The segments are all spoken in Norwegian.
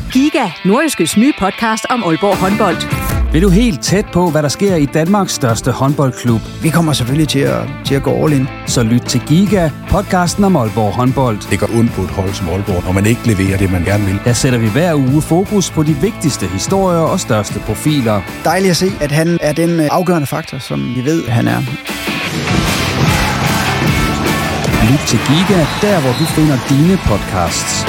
Giga, Nordjyskes nye podcast om Aalborg håndbold. Vil du helt tæt på, hvad der sker i Danmarks største håndboldklub? Vi kommer selvfølgelig til at gå all in. Så lyt til Giga, podcasten om Aalborg håndbold. Det går ondt på et hold som Aalborg, når man ikke leverer det, man gerne vil. Der sætter vi hver uge fokus på de vigtigste historier og største profiler. Dejligt at se, at han er den afgørende faktor, som vi ved, han er. Lyt til Giga, der hvor du finder dine podcasts.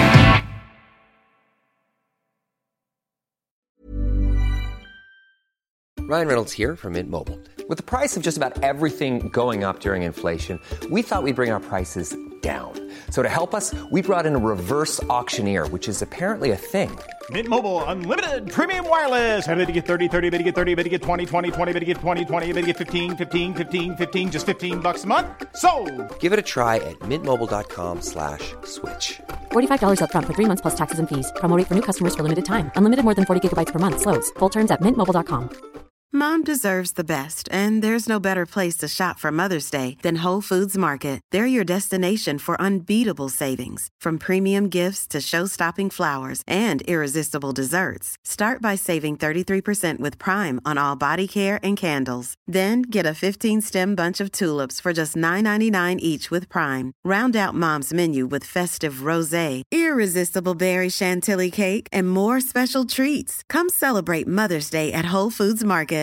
Ryan Reynolds here from Mint Mobile. With the price of just about everything going up during inflation, we thought we'd bring our prices down. So to help us, we brought in a reverse auctioneer, which is apparently a thing. Mint Mobile Unlimited Premium Wireless. How to get 30, 30, how to get 30, how to get 20, 20, 20, how to get 20, 20, how to get 15, 15, 15, 15, just $15 a month? Sold! Give it a try at mintmobile.com/switch. $45 up front for 3 months plus taxes and fees. Promo rate for new customers for limited time. Unlimited more than 40 gigabytes per month. Slows full terms at mintmobile.com. Mom deserves the best, and there's no better place to shop for Mother's Day than Whole Foods Market. They're your destination for unbeatable savings, from premium gifts to show-stopping flowers and irresistible desserts. Start by saving 33% with Prime on all body care and candles. Then get a 15-stem bunch of tulips for just $9.99 each with Prime. Round out Mom's menu with festive rosé, irresistible berry chantilly cake, and more special treats. Come celebrate Mother's Day at Whole Foods Market.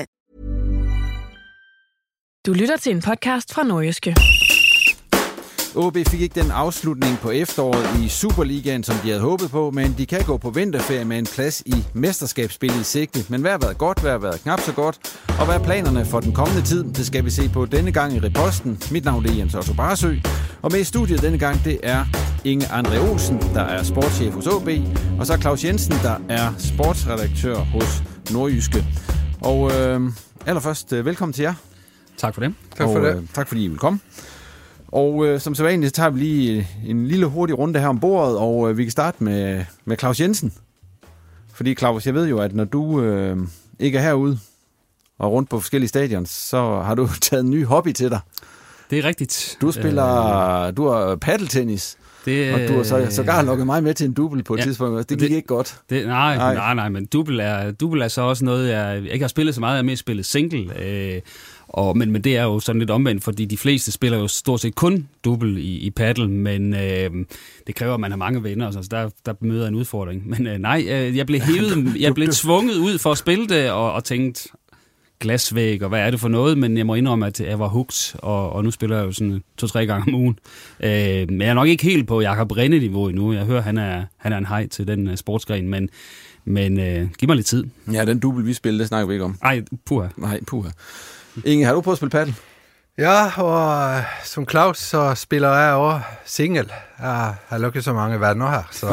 Du lytter til en podcast fra Nordjyske. OB fik ikke den afslutning på efteråret i Superligaen, som de havde håbet på, men de kan gå på vinterferie med en plads i mesterskabsspillet i sigte. Men hvad har været godt, hvad har været knap så godt, og hvad er planerne for den kommende tid? Det skal vi se på denne gang i Riposten. Mit navn er Jens Otto Barsø, og med i studiet denne gang, det er Inge André Olsen, der er sportschef hos OB, og så Claus Jensen, der er sportsredaktør hos Nordjyske. Og allerførst, velkommen til jer. Tak for det. Tak for det. Tak fordi I vil komme. Og som sædvanligt tager vi lige en lille hurtig runde her om bordet, og vi kan starte med Claus Jensen. Fordi Claus, jeg ved jo, at når du ikke er herude og rundt på forskellige stadions, så har du taget en ny hobby til dig. Det er rigtigt. Du har paddeltennis. Og du har sågar lukket mig med til en double på et tidspunkt. Det gik ikke godt. Nej, men double er så også noget, jeg ikke har spillet så meget. Jeg har mest spillet single. Men det er jo sådan lidt omvendt, fordi de fleste spiller jo stort set kun double i paddle, men det kræver, at man har mange venner, så der møder en udfordring. Men jeg blev tvunget ud for at spille det, og tænkte glasvæg, og hvad er det for noget, men jeg må indrømme, at jeg var hooked, og nu spiller jeg jo sådan 2-3 gange om ugen. Men jeg er nok ikke helt på Jakob Rinde-niveau endnu. Jeg hører, han er en hej til den sportsgren, men giv mig lidt tid. Ja, den double, vi spiller, det snakker vi ikke om. Nej, puha. Inge, har du prøvet at spille paddle? Ja, og som Claus, så spiller jeg også single. Jeg har lukket så mange venner her, så.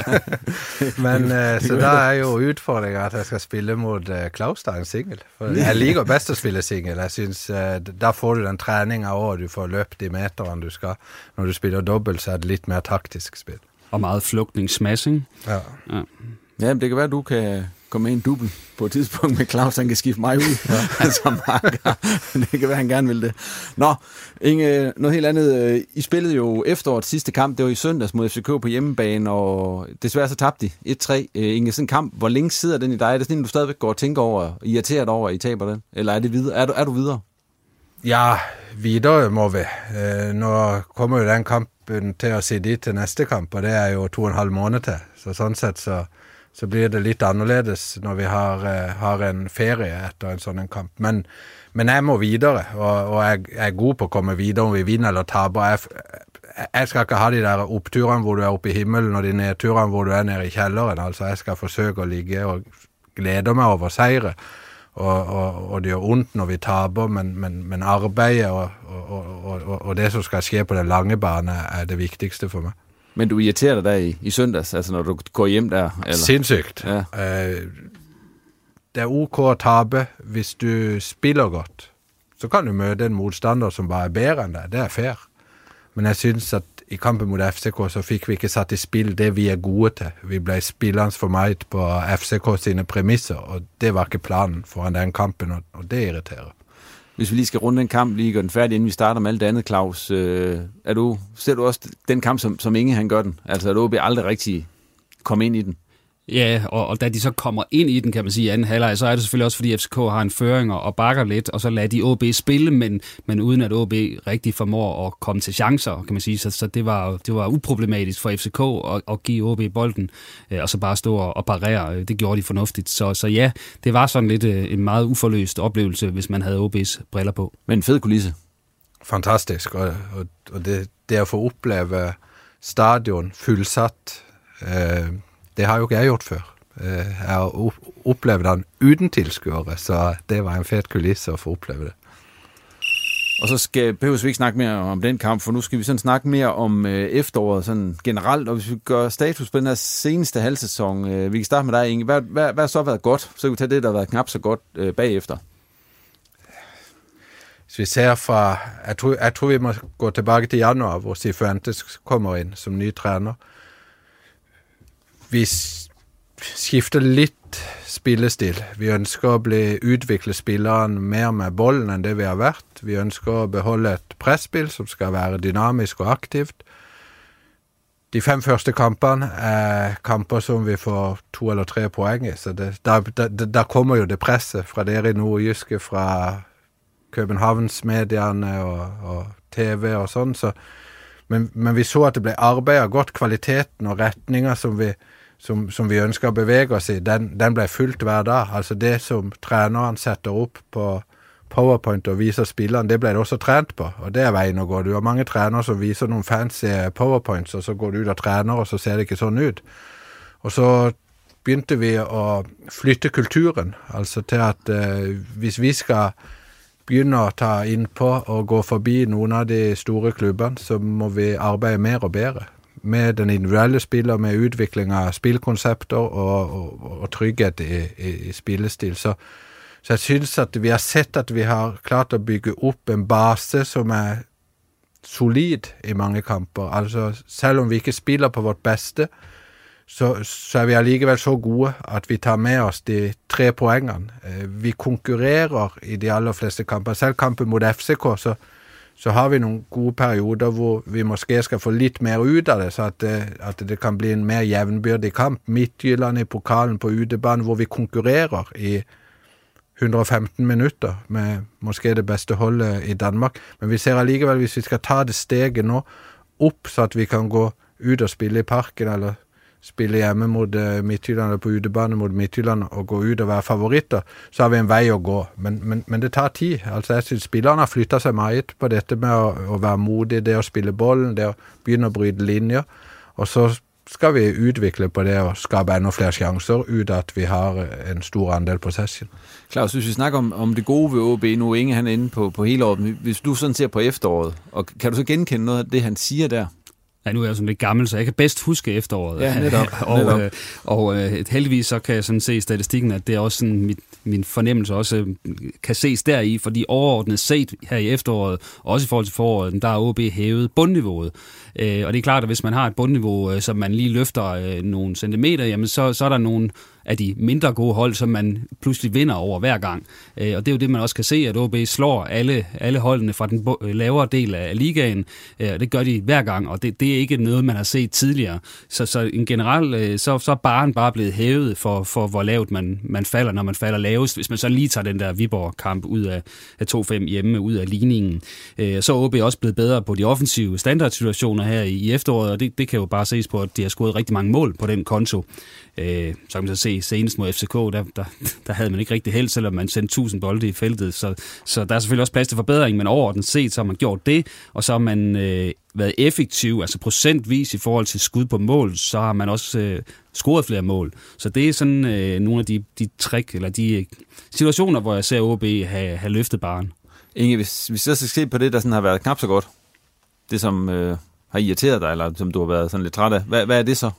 Så der er jo udfordringer, at jeg skal spille mod Claus, der er en single. For jeg liker bedst at spille single. Jeg synes, der får du den træning over, at du får løbet de meteren, du skal. Når du spiller dobbelt, så er det lidt mere taktisk spil. Og meget flugtning-smashing. Ja. Ja, men det kan være, at du kan komme med en double på et tidspunkt med Claus, han kan skifte mig ud. Det kan være, han gerne vil det. Nå, Inge, noget helt andet. I spillede jo efterårets sidste kamp, det var i søndags mod FCK på hjemmebane, og desværre så tabte de 1-3. Inge, sådan en kamp, hvor længe sidder den i dig? Er det sådan, du stadigvæk går og tænker over, irriteret over, at I taber den? Eller er det videre? Er du videre? Ja, videre må vi. Nu kommer jo den kampen til at se dit til næste kamp, og det er jo 2,5 måneder til. Så sådan set så bliver det lidt anderledes, når vi har en ferie efter en sådan kamp. Men jeg må videre, og jeg er god på at komme videre, om vi vinder eller taber. Jeg skal ikke have de der oppturene, hvor du er oppe i himmelen, og de nedturene, hvor du er nede i kjelleren. Altså, jeg skal forsøge at ligge og glæde mig over sejre. Og det er ondt, når vi taber, men arbejde og det, som skal ske på den lange bane, er det vigtigste for mig. Men du irriterer dig der i søndags, altså når du går hjem der? Eller? Sindssygt. Ja. Det er ok at tabe, hvis du spiller godt. Så kan du møde en modstander, som bare er bedre end dig. Det er fair. Men jeg synes, at i kampen mod FCK, så fik vi ikke sat i spil det, vi er gode til. Vi blev spillerens for meget på FCK sine præmisser, og det var ikke planen foran den kampen, og det irriterer. Hvis vi lige skal runde den kamp, lige gør den færdig, inden vi starter med alt det andet, Claus. Ser du også den kamp, som Inge han gør den? Altså, er du aldrig rigtig komme ind i den? Ja, og da de så kommer ind i den, kan man sige, i anden halvleg, så er det selvfølgelig også, fordi FCK har en føring og bakker lidt, og så lader de OB spille, men uden at OB rigtig formår at komme til chancer, kan man sige. Så det var uproblematisk for FCK at give OB bolden, og så bare stå og parere. Det gjorde de fornuftigt. Så ja, det var sådan lidt en meget uforløst oplevelse, hvis man havde OB's briller på. Men en fed kulisse. Fantastisk, og det at få opleve stadion fullsatt, det har jo ikke jeg gjort før. Jeg har oplevet den uden tilskuere, så det var en fet kulisse at få opleve det. Og så behøver vi ikke snakke mere om den kamp, for nu skal vi sådan snakke mere om efteråret sådan generelt, og hvis vi gør status på den her seneste halvsæson, vi kan starte med dig, Inge. Hvad har så været godt? Så kan vi tage det, der har været knap så godt bagefter. Hvis vi ser fra, jeg tror vi må gå tilbage til januar, hvor Cifuentes kommer ind som ny træner. Vi skifter lidt spillestil. Vi ønsker at udvikle spilleren mer med bolden end det vi har været. Vi ønsker at beholde et presspil som skal være dynamisk og aktivt. De 5 første kampene er kamper som vi får 2 eller 3 poeng i, så der kommer jo det presset fra dere i Nordjyske, fra Københavns medierne og TV og sådan, så men vi så at det blev arbeidet godt, kvaliteten og retninger som vi ønsker at bevæge os i, den blev fulgt hver dag. Altså det som træneren setter op på PowerPoint og viser spilleren, det blev det også trent på, og det er veien å gå. Du har mange trænere som viser nogle fancy PowerPoints, og så går du ud og træner, og så ser det ikke sådan ud. Og så begyndte vi at flytte kulturen, altså til at hvis vi skal begynne at ta ind på og gå forbi nogle af de store klubberne, så må vi arbejde mere og bedre med den individuelle spiller, med udvikling af spilkoncepter og trygghet i spillestil. Så jeg synes at vi har sett at vi har klart at bygge op en base som er solid i mange kamper. Altså selv om vi ikke spiller på vårt bedste, så er vi allikevel så gode at vi tager med os de 3 poengene. Vi konkurrerer i de aller fleste kamper. Selv kampen mod FCK, så har vi nogle gode perioder, hvor vi måske skal få lidt mere ud af det, så at det kan blive en mere jævnbyrdig kamp. Midtjylland i pokalen på udebane, hvor vi konkurrerer i 115 minutter med måske det bedste holdet i Danmark. Men vi ser allikevel, hvis vi skal ta det steget nå op, så at vi kan gå ud og spille i parken, eller spille hjemme mod Midtjylland, eller på udebane mod Midtjylland, og gå ud og være favoritter, så har vi en vej at gå. Men det tager tid. Altså jeg synes, spillerne har flyttet sig meget på dette med at være modige, det at spille bolden, det at begynde at bryde linjer, og så skal vi udvikle på det og skabe endnu flere chancer ud af, at vi har en stor andel possession. Claus, hvis vi snakker om det gode ved OB, nu Inge han er inde på hele året, hvis du sådan ser på efteråret, og kan du så genkende noget af det, han siger der? Ja, nu er jeg sådan lidt gammel, så jeg kan bedst huske efteråret. Ja, netop. og heldigvis så kan jeg sådan se i statistikken, at det er også sådan, min fornemmelse også kan ses deri, fordi overordnet set her i efteråret, også i forhold til foråret, der er OB hævet bundniveauet. Og det er klart, at hvis man har et bundniveau, som man lige løfter nogle centimeter, jamen så er der nogle af de mindre gode hold, som man pludselig vinder over hver gang. Og det er jo det, man også kan se, at OB slår alle holdene fra den lavere del af ligaen. Det gør de hver gang, og det er ikke noget, man har set tidligere. Så en generelt, så er barren bare blevet hævet for hvor lavt man falder, når man falder lavest. Hvis man så lige tager den der Viborg-kamp ud af 2-5 hjemme, ud af ligningen. Så er OB også blevet bedre på de offensive standardsituationer her i efteråret, og det kan jo bare ses på, at de har scoret rigtig mange mål på den konto. Så kan man så se senest mod FCK, der havde man ikke rigtig held, selvom man sendte 1000 bolde i feltet. Så der er selvfølgelig også plads til forbedring, men overordnet set, så har man gjort det, og så har man været effektiv, altså procentvis i forhold til skud på mål, så har man også scoret flere mål. Så det er sådan nogle af de trick, eller de situationer, hvor jeg ser OB have løftet barren. Inge, hvis vi så skal se på det, der sådan har været knap så godt, det som har irriteret dig, eller som du har været sådan lidt træt af, hvad er det så?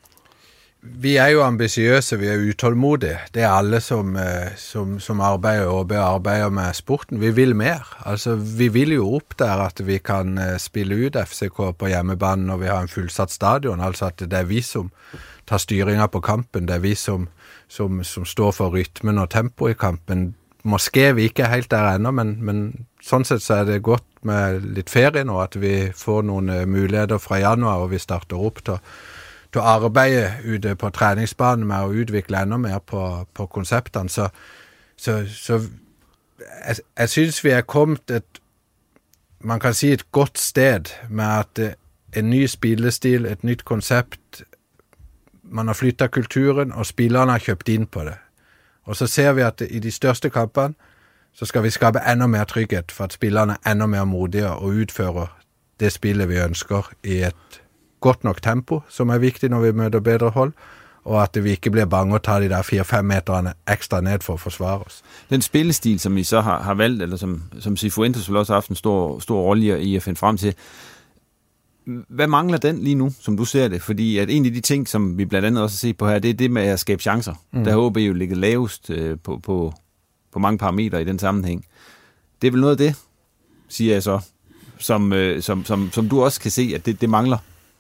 Vi er jo ambitiøse, vi er utålmodige. Det er alle som arbeider og bearbeider med sporten. Vi vil mer. Altså, vi vil jo opp der at vi kan spille ut FCK på hjemmebanen når vi har en fullsatt stadion. Altså at det er vi som tar styringa på kampen. Det er vi som står for rytmen og tempo i kampen. Måske vi ikke er helt der ennå, men sånn sett så er det godt med litt ferie nå, at vi får noen muligheter fra januar, og vi starter opp til til å arbeide ute på treningsbanen med å utvikle enda mer på konseptene. Så jeg synes vi er kommet man kan si et godt sted med at en ny spillestil, et nytt konsept, man har flyttet kulturen, og spillerne har kjøpt inn på det. Og så ser vi at i de største kampene så skal vi skape enda mer trygghet for at spillerne er enda mer modige og utfører det spillet vi ønsker i et godt nok tempo, som er viktig når vi møter bedre hold, og at vi ikke blir bange å ta de der 4-5 meterne ekstra ned for å forsvare oss. Den spillestil, som I så har valgt, eller som Cifuentes vil også har haft en stor rolle i at finde frem til, hvad mangler den lige nu, som du ser det? Fordi at en af de ting, som vi blandt andet også ser på her, det er det med at skabe chancer. Der har OB jo ligget lavest på mange parametre i den sammenhæng. Det er vel noget af det, siger jeg så, som du også kan se, at det mangler.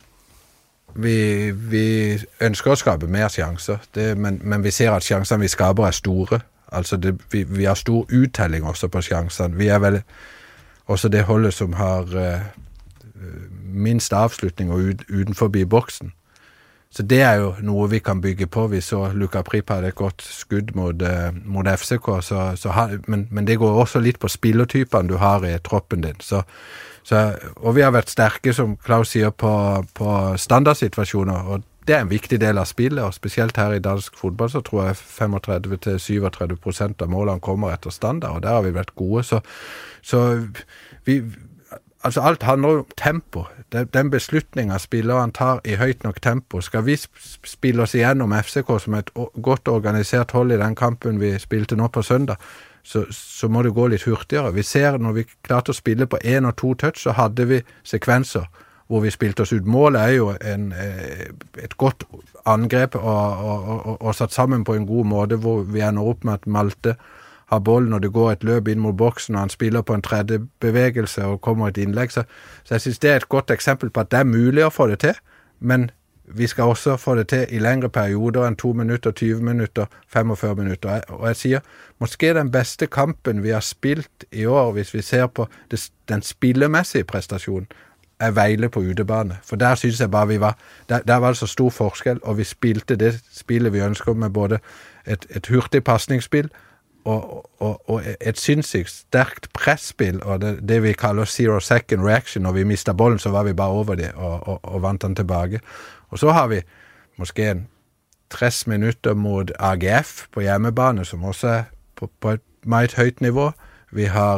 Vi ønsker å skape mer chancer, men vi ser at chancerne vi skaper er store. Altså vi har stor uttelling også på chancerne. Vi er vel også det holdet som har minst avslutninger utenfor boksen. Så det er jo noe vi kan bygge på. Vi så Luka Prip hadde et godt skudd mot FCK, men det går også litt på spillertypene du har i troppen din. Og vi har vært sterke, som Klaus sier, på standardsituasjoner, og det er en viktig del av spillet, og spesielt her i dansk fotball så tror jeg 35-37% av målene kommer etter standard, og der har vi vært gode. Så altså alt handler om tempo. Den beslutningen spilleren tar i høyt nok tempo. Skal vi spille oss igjennom FCK som et godt organisert hold i den kampen vi spilte nå på søndag, så må det gå litt hurtigere. Vi ser når vi klarte å spille på 1 og 2 touch, så hadde vi sekvenser hvor vi spilte oss ut. Målet er jo et godt angrep og satt sammen på en god måte, hvor vi ender opp med at Malte har bollen, og det går et løp inn mot boksen, og han spiller på en tredje bevegelse og kommer et innlegg. Så jeg synes det er et godt eksempel på at det er mulig å få det til, men vi skal også få det til i lengre perioder enn 2 minutter, 20 minutter, 45 minutter. Og jeg sier, måske den beste kampen vi har spilt i år, hvis vi ser på den spillemessige prestasjonen, er Vejle på udebane. For der synes jeg bare vi var, der var det så stor forskel, og vi spilte det spillet vi ønsker med både et hurtig pasningsspill, og et sinnssykt sterkt presspill, og det vi kaller 0 second reaction. Når vi mistet bollen, så var vi bare over det, og vant den tilbake. Og så har vi måske en 30 minutter mot AGF på hjemmebane, som også er på et meget høyt nivå. Vi har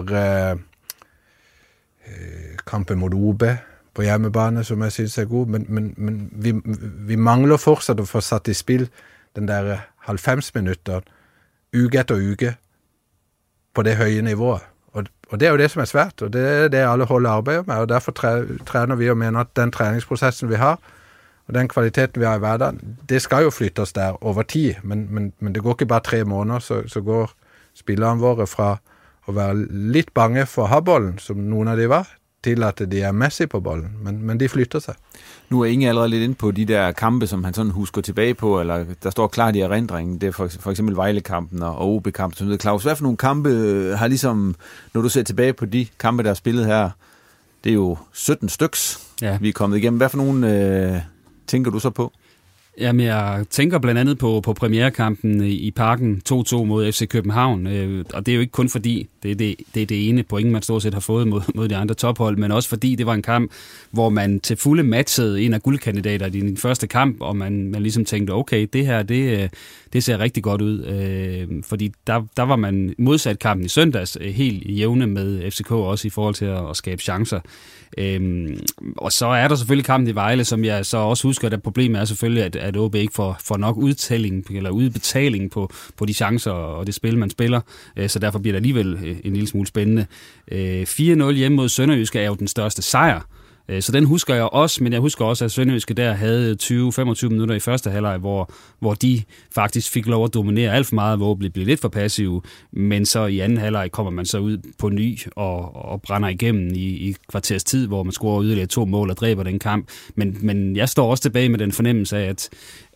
kampen mot OB på hjemmebane, som jeg synes er god, men vi mangler fortsatt å få satt i spill den der 90 minutter uke etter uke på det høye nivået. Og det er jo det som er svært, og det er det alle holder arbeidet med, og derfor trener vi og mener at den treningsprosessen vi har, og den kvaliteten vi har i hverdagen, det skal jo flyttes der over tid, men det går ikke bare 3 måneder, så går spillerne våre fra å være litt bange for å ha bollen, som noen av de var, til at de er messige på bollen, men de flytter seg. Nu er Inge allerede lidt inde på de der kampe, som han sådan husker tilbage på, eller der står klart i erindringen, det er for eksempel Vejle-kampen og OB-kampen, som hedder Claus. Hvad for nogle kampe har ligesom, når du ser tilbage på de kampe, der er spillet her, det er jo 17 styks, vi er kommet igennem. Hvad for nogle tænker du så på? Jamen, jeg tænker blandt andet på premierekampen i Parken 2-2 mod FC København, og det er jo ikke kun fordi, det er det ene point, man stort set har fået mod de andre tophold, men også fordi det var en kamp, hvor man til fulde matchede en af guldkandidater i den første kamp, og man ligesom tænkte, okay, det her, det ser rigtig godt ud, fordi der var man modsat kampen i søndags helt jævne med FCK også i forhold til at skabe chancer. Og så er der selvfølgelig kampen i Vejle, som jeg så også husker, at problemet er selvfølgelig, at OB ikke får nok udbetaling på de chancer og det spil, man spiller, så derfor bliver det alligevel en lille smule spændende. 4-0 hjemme mod Sønderjyske er jo den største sejr, så den husker jeg også, men jeg husker også, at Sønderjyske der havde 20-25 minutter i første halvleg, hvor de faktisk fik lov at dominere alt for meget, hvor OB blev lidt for passive, men så i anden halvleg kommer man så ud på ny og brænder igennem i kvarters tid, hvor man scorer yderligere 2 mål og dræber den kamp. Men jeg står også tilbage med den fornemmelse af,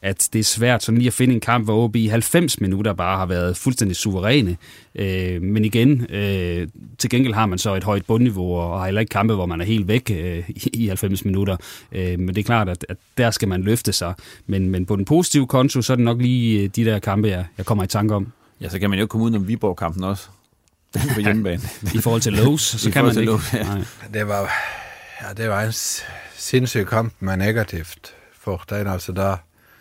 at det er svært sådan lige at finde en kamp, hvor OB i 90 minutter bare har været fuldstændig suveræne. Men igen, til gengæld har man så et højt bundniveau, og har heller ikke kampe, hvor man er helt væk i 90 minutter. Men det er klart, at der skal man løfte sig. Men på den positive konto, så er det nok lige de der kampe, jeg kommer i tanke om. Ja, så kan man jo komme ud om Viborg-kampen også. Den på hjemmebane. I forhold til Lowe's, så kan man ikke. Det var en sindssyg kamp med negativt for den. Altså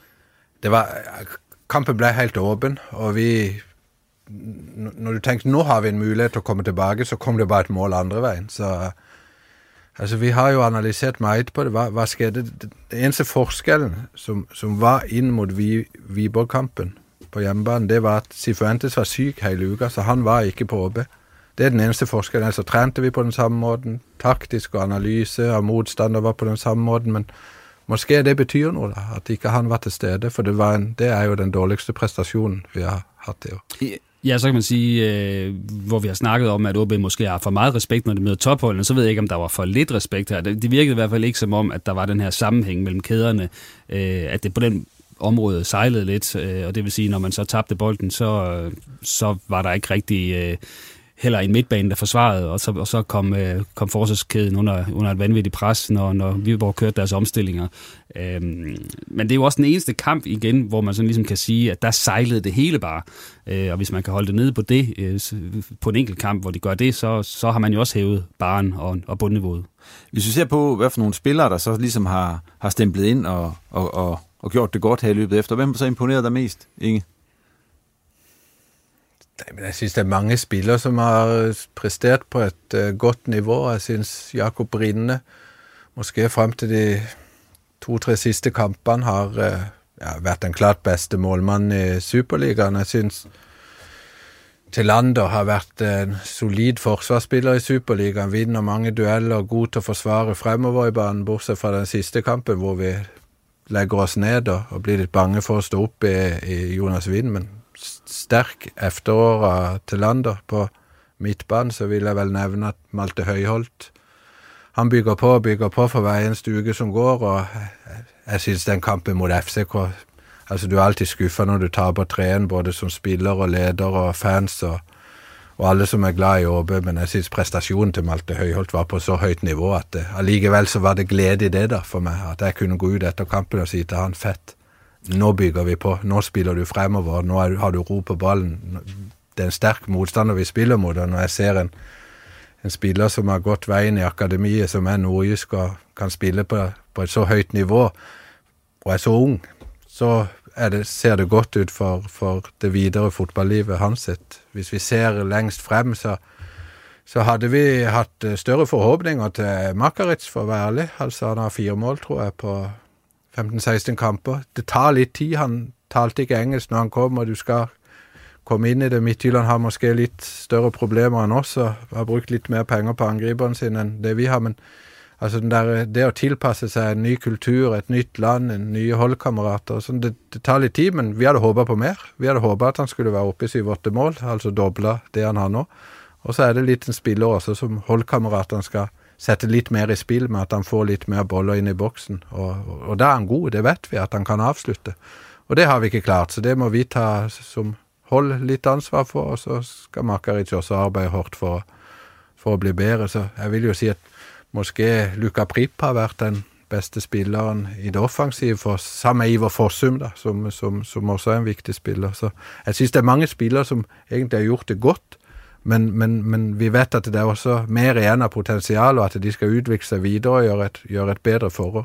kampen ble helt åben, og når du tenkte, nå har vi en mulighet til å komme tilbake, så kom det bare et mål andre veien. Så altså, vi har jo analysert meget på det. Hva skjedde? Det eneste forskellen som var inn mot Viborg-kampen på hjemmebane, det var at Cifuentes var syk hele uka, så han var ikke på OB. Det er den eneste forskellen. Altså, trente vi på den samme måten, taktisk og analyse av motstander var på den samme måten, men måske det betyr noe da, at ikke han var til stede, for det er jo den dårligste prestasjonen vi har hatt i år. Ja, så kan man sige, hvor vi har snakket om, at OB måske har for meget respekt, når det møder topholdene, så ved jeg ikke, om der var for lidt respekt her. Det virkede i hvert fald ikke som om, at der var den her sammenhæng mellem kæderne, at det på den område sejlede lidt, og det vil sige, når man så tabte bolden, så var der ikke rigtig heller en midtbane, der forsvarede, og så kom forsvarskæden under et vanvittigt pres, når Viborg kørte deres omstillinger. Men det er jo også den eneste kamp igen, hvor man sådan ligesom kan sige, at der sejlede det hele bare. Og hvis man kan holde det nede på det, på en enkelt kamp, hvor de gør det, så har man jo også hævet barren og bundniveauet. Hvis vi ser på, hvad for nogle spillere, der så ligesom har stemplet ind og gjort det godt her i løbet efter, hvem så imponeret dig mest, Inge? Jeg synes det er mange spillere som har prestert på et godt nivå. Jeg synes Jakob Brinne, måske frem til de 2-3 sidste kampene, har vært den klart bedste målmann i Superligaen. Jeg synes Tillander har vært en solid forsvarsspiller i Superligaen, vinner mange dueller, god til å forsvare fremover i banen, bortsett fra den siste kampen, hvor vi legger oss ned og blir litt bange for å stå opp i Jonas Wind, men sterk efterår av Tillander på midtbanen, så vil jeg vel nevne at Malte Høyholt, han bygger på for hver eneste uke som går, og jeg synes den kampen mot FCK, altså du er alltid skuffet når du taper 3-1, både som spiller og leder og fans og alle som er glad i OB, men jeg synes prestasjonen til Malte Høyholt var på så høyt nivå at allikevel så var det glede i det da for meg, at jeg kunne gå ut etter kampen og si til han fett. Nå bygger vi på, nå spiller du fremover, nå har du ro på ballen. Det er en sterk motstander vi spiller mot, og når jeg ser en spiller som har gått veien i akademiet, som er nordjysk og kan spille på et så høyt nivå, og er så ung, så ser det godt ut for det videre fotballivet hans sitt. Hvis vi ser lengst frem, så hadde vi hatt større forhåpninger til Makaritz, for å være ærlig. Altså han har 4 mål, tror jeg, på 15-16 kamper. Det tar litt tid. Han talte ikke engelsk når han kom, og du skal komme inn i det. Midtjylland har måske litt større problemer enn oss, og har brukt litt mer penger på angriperen sin enn det vi har, men altså det å tilpasse seg en ny kultur, et nytt land, en nye holdkamerater, sånn, det tar litt tid, men vi hadde håpet på mer. Vi hadde håpet at han skulle være oppe i 7-8 mål, altså doble det han har nå. Og så er det litt en spiller også som holdkameratene skal sette litt mer i spill med at han får litt mer boller inn i boksen. Og da er han god, det vet vi, at han kan avslutte. Og det har vi ikke klart, så det må vi ta som hold litt ansvar for, og så skal Makaritz også arbeide hårdt for å bli bedre. Så jeg vil jo si at måske Luka Prip har vært den beste spilleren i det offensive, for sammen med Ivar Fossum, da, som også er en viktig spiller. Så jeg synes det er mange spillere som egentlig har gjort det godt, men vi vet at det er også mer igjen av potensial, og at de skal udvikle sig videre og gjøre et bedre forår.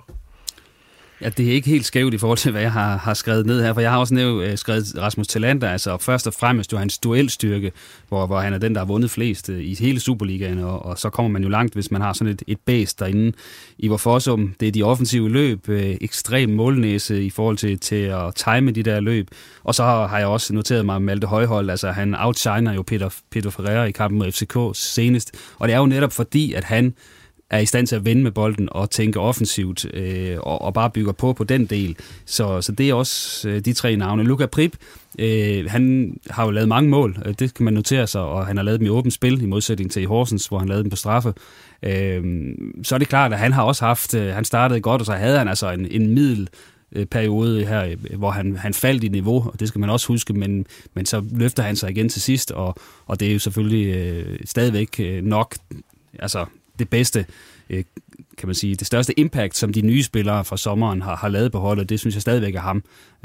Ja, det er ikke helt skævt i forhold til, hvad jeg har skrevet ned her, for jeg har også skrevet Rasmus Tillander, altså først og fremmest jo hans duelstyrke, hvor han er den, der har vundet flest i hele Superligaen, og så kommer man jo langt, hvis man har sådan et bæst derinde. Ivar Fossum, det er de offensive løb, ekstrem målnæse i forhold til at time de der løb, og så har jeg også noteret mig Malte Højholt, altså han outshiner jo Peter Ferreira i kampen mod FCK senest, og det er jo netop fordi, at han er i stand til at vende med bolden og tænke offensivt og bare bygger på den del. Så det er også de 3 navne. Luka Prip, han har jo lavet mange mål, det kan man notere sig, og han har lavet dem i åbent spil, i modsætning til i Horsens, hvor han lavede dem på straffe. Så er det klart, at han har også haft, han startede godt, og så havde han altså en middel periode her, hvor han faldt i niveau, og det skal man også huske, men så løfter han sig igen til sidst, og det er jo selvfølgelig stadigvæk nok altså det bedste, kan man sige, det største impact, som de nye spillere fra sommeren har lavet på holdet, det synes jeg stadigvæk er ham.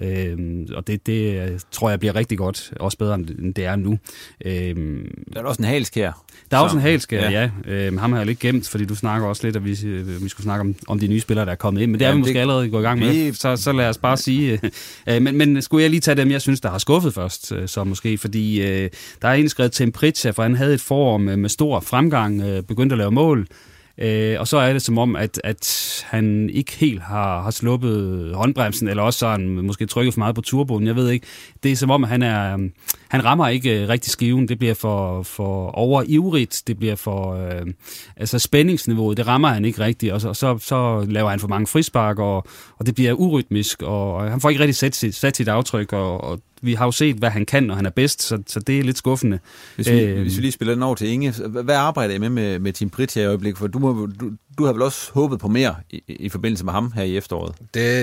Og det tror jeg bliver rigtig godt, også bedre end det er nu. Der er også en Halskjær. Der er også en Halskjær, ja. Ham har jeg lidt gemt, fordi du snakker også lidt, at vi skulle snakke om de nye spillere, der er kommet ind. Men det er vi måske allerede gå i gang med. Så lad os bare sige. Men skulle jeg lige tage dem, jeg synes, der har skuffet først, så måske, fordi der er indskrevet Tim Pritchard, for han havde et forår med stor fremgang, begyndte at lave mål. Og så er det som om, at han ikke helt har sluppet håndbremsen, eller også så han måske trykket for meget på turboen, jeg ved ikke. Det er som om, han rammer ikke rigtig skiven, det bliver for overivrigt, det bliver for altså spændingsniveauet, det rammer han ikke rigtigt, og så laver han for mange frispark, og det bliver urytmisk, og han får ikke rigtig sat sit aftryk, og vi har jo set, hvad han kan, når han er bedst, så det er lidt skuffende. Hvis vi lige spiller den over til Inge, hvad arbejder I med Tim Pritchard i øjeblikket? For du har vel også håbet på mere i forbindelse med ham her i efteråret?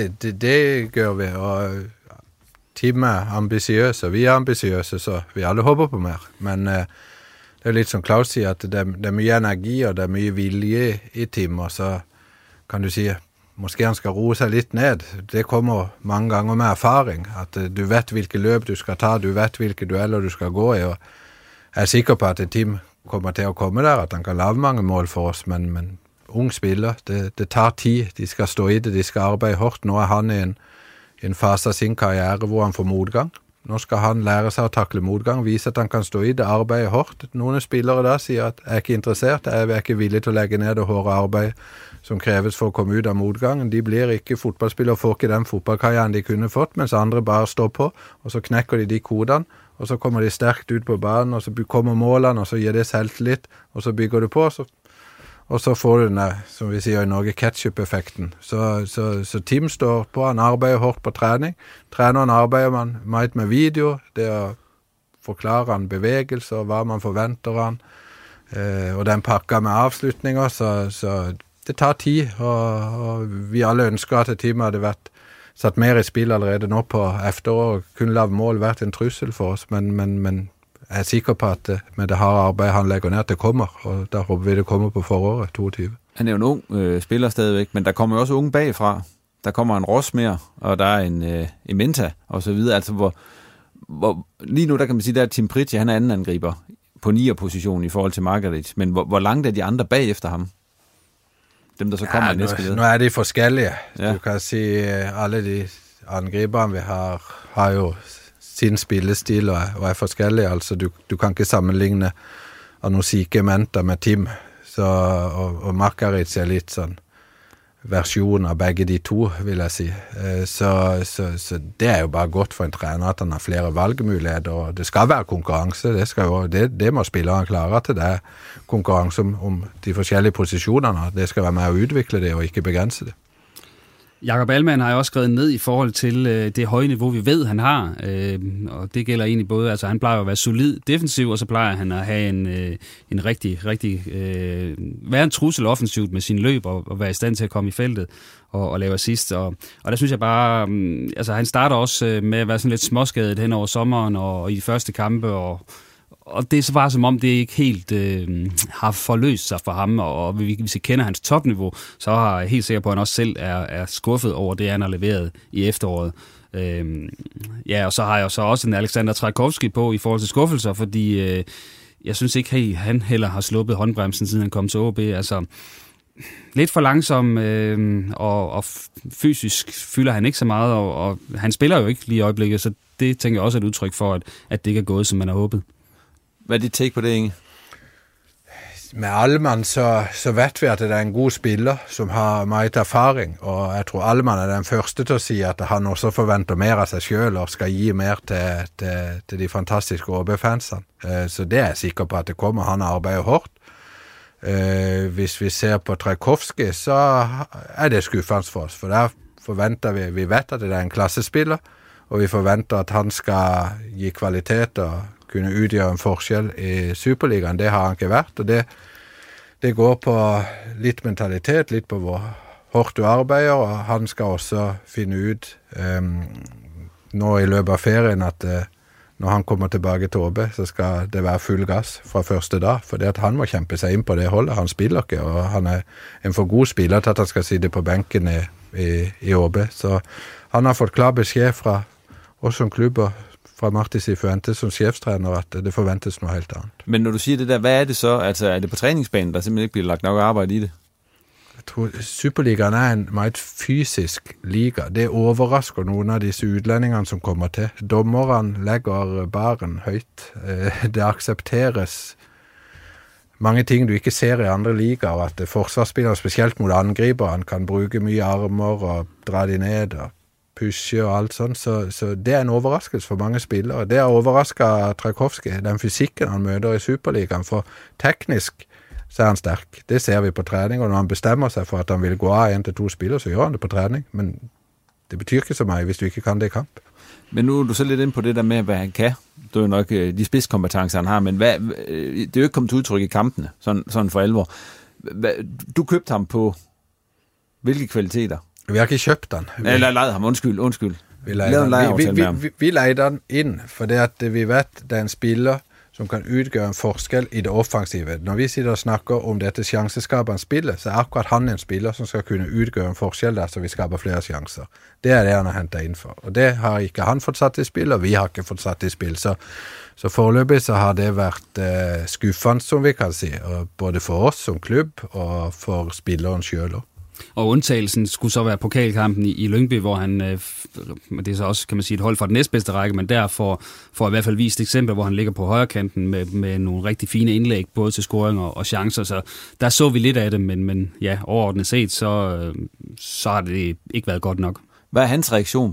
Det gør vi, og Tim er ambitiøs, og vi er ambitiøse, så vi alle håber på mere. Men det er lidt som Claus siger, at der er mye energi, og der er mye vilje i Tim, og så kan du sige, måske han skal roe sig lidt ned. Det kommer mange gange med erfaring, at du vet hvilke løb du skal ta, du vet hvilke dueller du skal gå i, og jeg er sikker på, at Tim kommer til at komme der, at han kan lave mange mål for os, men ung spiller, det tager tid, de skal stå i det, de skal arbejde hårdt. Nå er han i en fase af sin karriere, hvor han får modgang. Nå skal han lære sig at takle modgang, vise, at han kan stå i det, arbejde hårdt. Nogle spillere der siger, at jeg er ikke interesseret, jeg er ikke villig til at lægge ned det hårde arbejde, som kræves for at komme ud af modgangen. De bliver ikke fodboldspillere, får ikke den fodboldkarrieren de kunne fått, mens andre bare står på, og så knækker de kodene, og så kommer de stærkt ud på banen, og så kommer målene, og så giver det selvtillit, og så bygger du på, og så får du den, som vi siger i Norge, ketchup-effekten. Så Tim står på, han arbejder hårdt på træning. Træneren arbejder man meget med video, det er at forklare han bevægelser, hvad man forventer han, og den pakker med afslutninger, så det tager tid, og vi alle ønsker, at Tim hadde vært satt mer i spil allerede nå på efteråret, kunne lave mål vært en trussel for oss, men jeg er sikker på, at med det harde arbejde, han lægger ned, det kommer, og der håber vi, det kommer på foråret 22. Han er jo en ung spiller stadigvæk, men der kommer jo også unge bagfra. Der kommer en Rosmer, og der er en Menta, og så videre. Altså, hvor lige nu, der kan man sige, der er Tim Pritchard, han er anden angriber på 9'er-position i forhold til Margaret, men hvor langt er de andre bagefter ham? Dem, der så kommer i næste led. Nu er de forskellige. Ja. Du kan sige, alle de angriberne, vi har jo sin spillestil og er forskellige. Altså, du kan ikke sammenligne Anosike Menta med Tim. Og Margaret er lidt sådan version av begge de to, vil jeg si. Så det er jo bare godt for en træner, at han har flere valgmuligheder, og det skal være konkurrence, det må spillere klare til, det er konkurrence om de forskellige positionerne, det skal være med at udvikle det, og ikke begrænse det. Jakob Allmann har jo også skrevet ned i forhold til det høje niveau, vi ved, han har, og det gælder egentlig både, altså han plejer at være solid defensiv, og så plejer han at have en rigtig, være en trussel offensivt med sin løb, og være i stand til at komme i feltet og lave assist, og der synes jeg bare, altså han starter også med at være sådan lidt småskadet hen over sommeren, og i de første kampe, og det er så bare som om, det ikke helt har forløst sig for ham, og hvis I kender hans topniveau, så har jeg helt sikker på, at han også selv er skuffet over det, han har leveret i efteråret. Ja, og så har jeg så også en Alexander Trajkovski på i forhold til skuffelser, fordi jeg synes ikke, han heller har sluppet håndbremsen, siden han kom til OB. Altså, lidt for langsom, og fysisk fylder han ikke så meget, og han spiller jo ikke lige i øjeblikket, så det tænker jeg også er et udtryk for, at det ikke er gået, som man har håbet. Hvad er dit take på det, Inge? Med Allmann så vet vi at det er en god spiller som har meget erfaring, og jeg tror Allmann er den første til at sige at han også forventer mer av sig selv og skal give mer til de fantastiske OB-fansene. Så det er jeg sikker på at det kommer. Han arbejder hårdt. Hvis vi ser på Trajkovski, så er det skuffende for os, for der forventer vi vet at det er en klassespiller, og vi forventer at han skal give kvalitet og kunne udgjøre en forskjell i Superligaen. Det har han ikke vært, og det går på litt mentalitet, litt på hårdt du arbeider, og han skal også finne ut nå i løpet av ferien at når han kommer tilbake til OB, så skal det være full gass fra første dag, fordi at han må kjempe seg inn på det holdet. Han spiller ikke, og han er en for god spiller til at han skal sitte på benken i OB. Så han har fått klar beskjed fra oss som klubb og fra Marti Cifuentes som sjefstrener, at det forventes noe helt annet. Men når du siger det der, hvad er det så? Altså, er det på træningsbanen, der simpelthen ikke bliver lagt nok arbejde i det? Jeg tror Superligaen er en meget fysisk liga. Det overrasker noen av disse utlendingene som kommer til. Dommerne legger baren høyt. Det aksepteres mange ting du ikke ser i andre ligaer, at forsvarsspillere, spesielt mot angriperen, kan bruke mye armer og dra de ned og pushe og alt sånt. Så det er en overraskelse for mange spillere. Det har overrasket Trakowski, den fysikken han møter i Superligaen, for teknisk så er han sterk. Det ser vi på trening, og når han bestemmer seg for at han vil gå av 1 til 2 spillere, så gjør han det på trening, men det betyr ikke så mye hvis du ikke kan det i kamp. Men nu er du så lidt inde på det der med, hvad han kan. Det er jo nok de spidskompetencer, han har, men det er jo ikke kommet til udtryk i kampene, sådan for alvor. Du købte ham hvilke kvaliteter? Vi har ikke kjøpt han. Eller lejet ham, undskyld. Vi leide han inn, for det at vi vet det er en spiller som kan utgjøre en forskel i det offensive. Når vi sitter og snakker om dette sjanseskapende spillet, så er akkurat han en spiller som skal kunne utgjøre en forskjell der, så vi skaper flere sjanser. Det er det han har hentet inn for. Og det har ikke han fått satt i spill, og vi har ikke fått satt i spill. Så foreløpig så har det vært skuffende, som vi kan si, både for oss som klubb og for spilleren selv også. Og undtagelsen skulle så være pokalkampen i Lyngby, hvor han, det er så også, kan man sige, et hold fra den næstbedste række, men der får i hvert fald vist eksempler, hvor han ligger på højre kanten med nogle rigtig fine indlæg, både til scoring og chancer, så der så vi lidt af det, men ja, overordnet set, så har det ikke været godt nok. Hvad er hans reaktion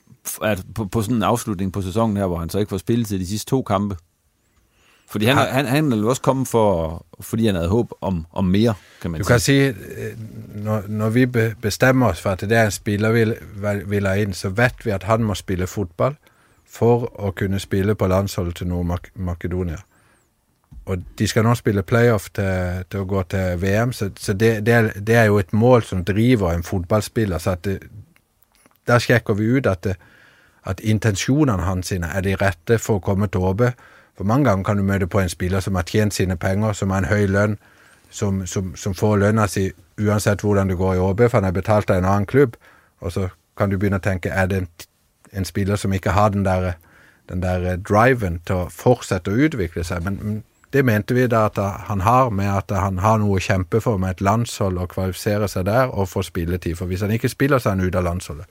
på sådan en afslutning på sæsonen her, hvor han så ikke får spillet til de sidste 2 kampe? Fordi han er jo også kommet fordi han havde håb om mere, kan man sige. Du kan sige, når vi bestemmer os for, at det er en spiller vil have ind, så vet vi, at han må spille fodbold for at kunne spille på landsholdet til Nord-Makedonia. Og de skal nå spille playoff til at gå til VM, så det er jo et mål som driver en fodboldspiller, så at der sjekker vi ut at intensjonene hans er de rette for at komme til OB. For mange ganger kan du møte på en spiller som har tjent sine penger, som har en høy lønn, som får lønna si uansett hvordan det går i OB, for han har betalt av en annen klubb, og så kan du begynne å tenke, er det en spiller som ikke har den der driven til å fortsette å utvikle seg, men det mente vi da at han har, med at han har noe å kjempe for med et landshold og kvalifisere seg der og få spilletid, for hvis han ikke spiller seg han ut av landsholdet.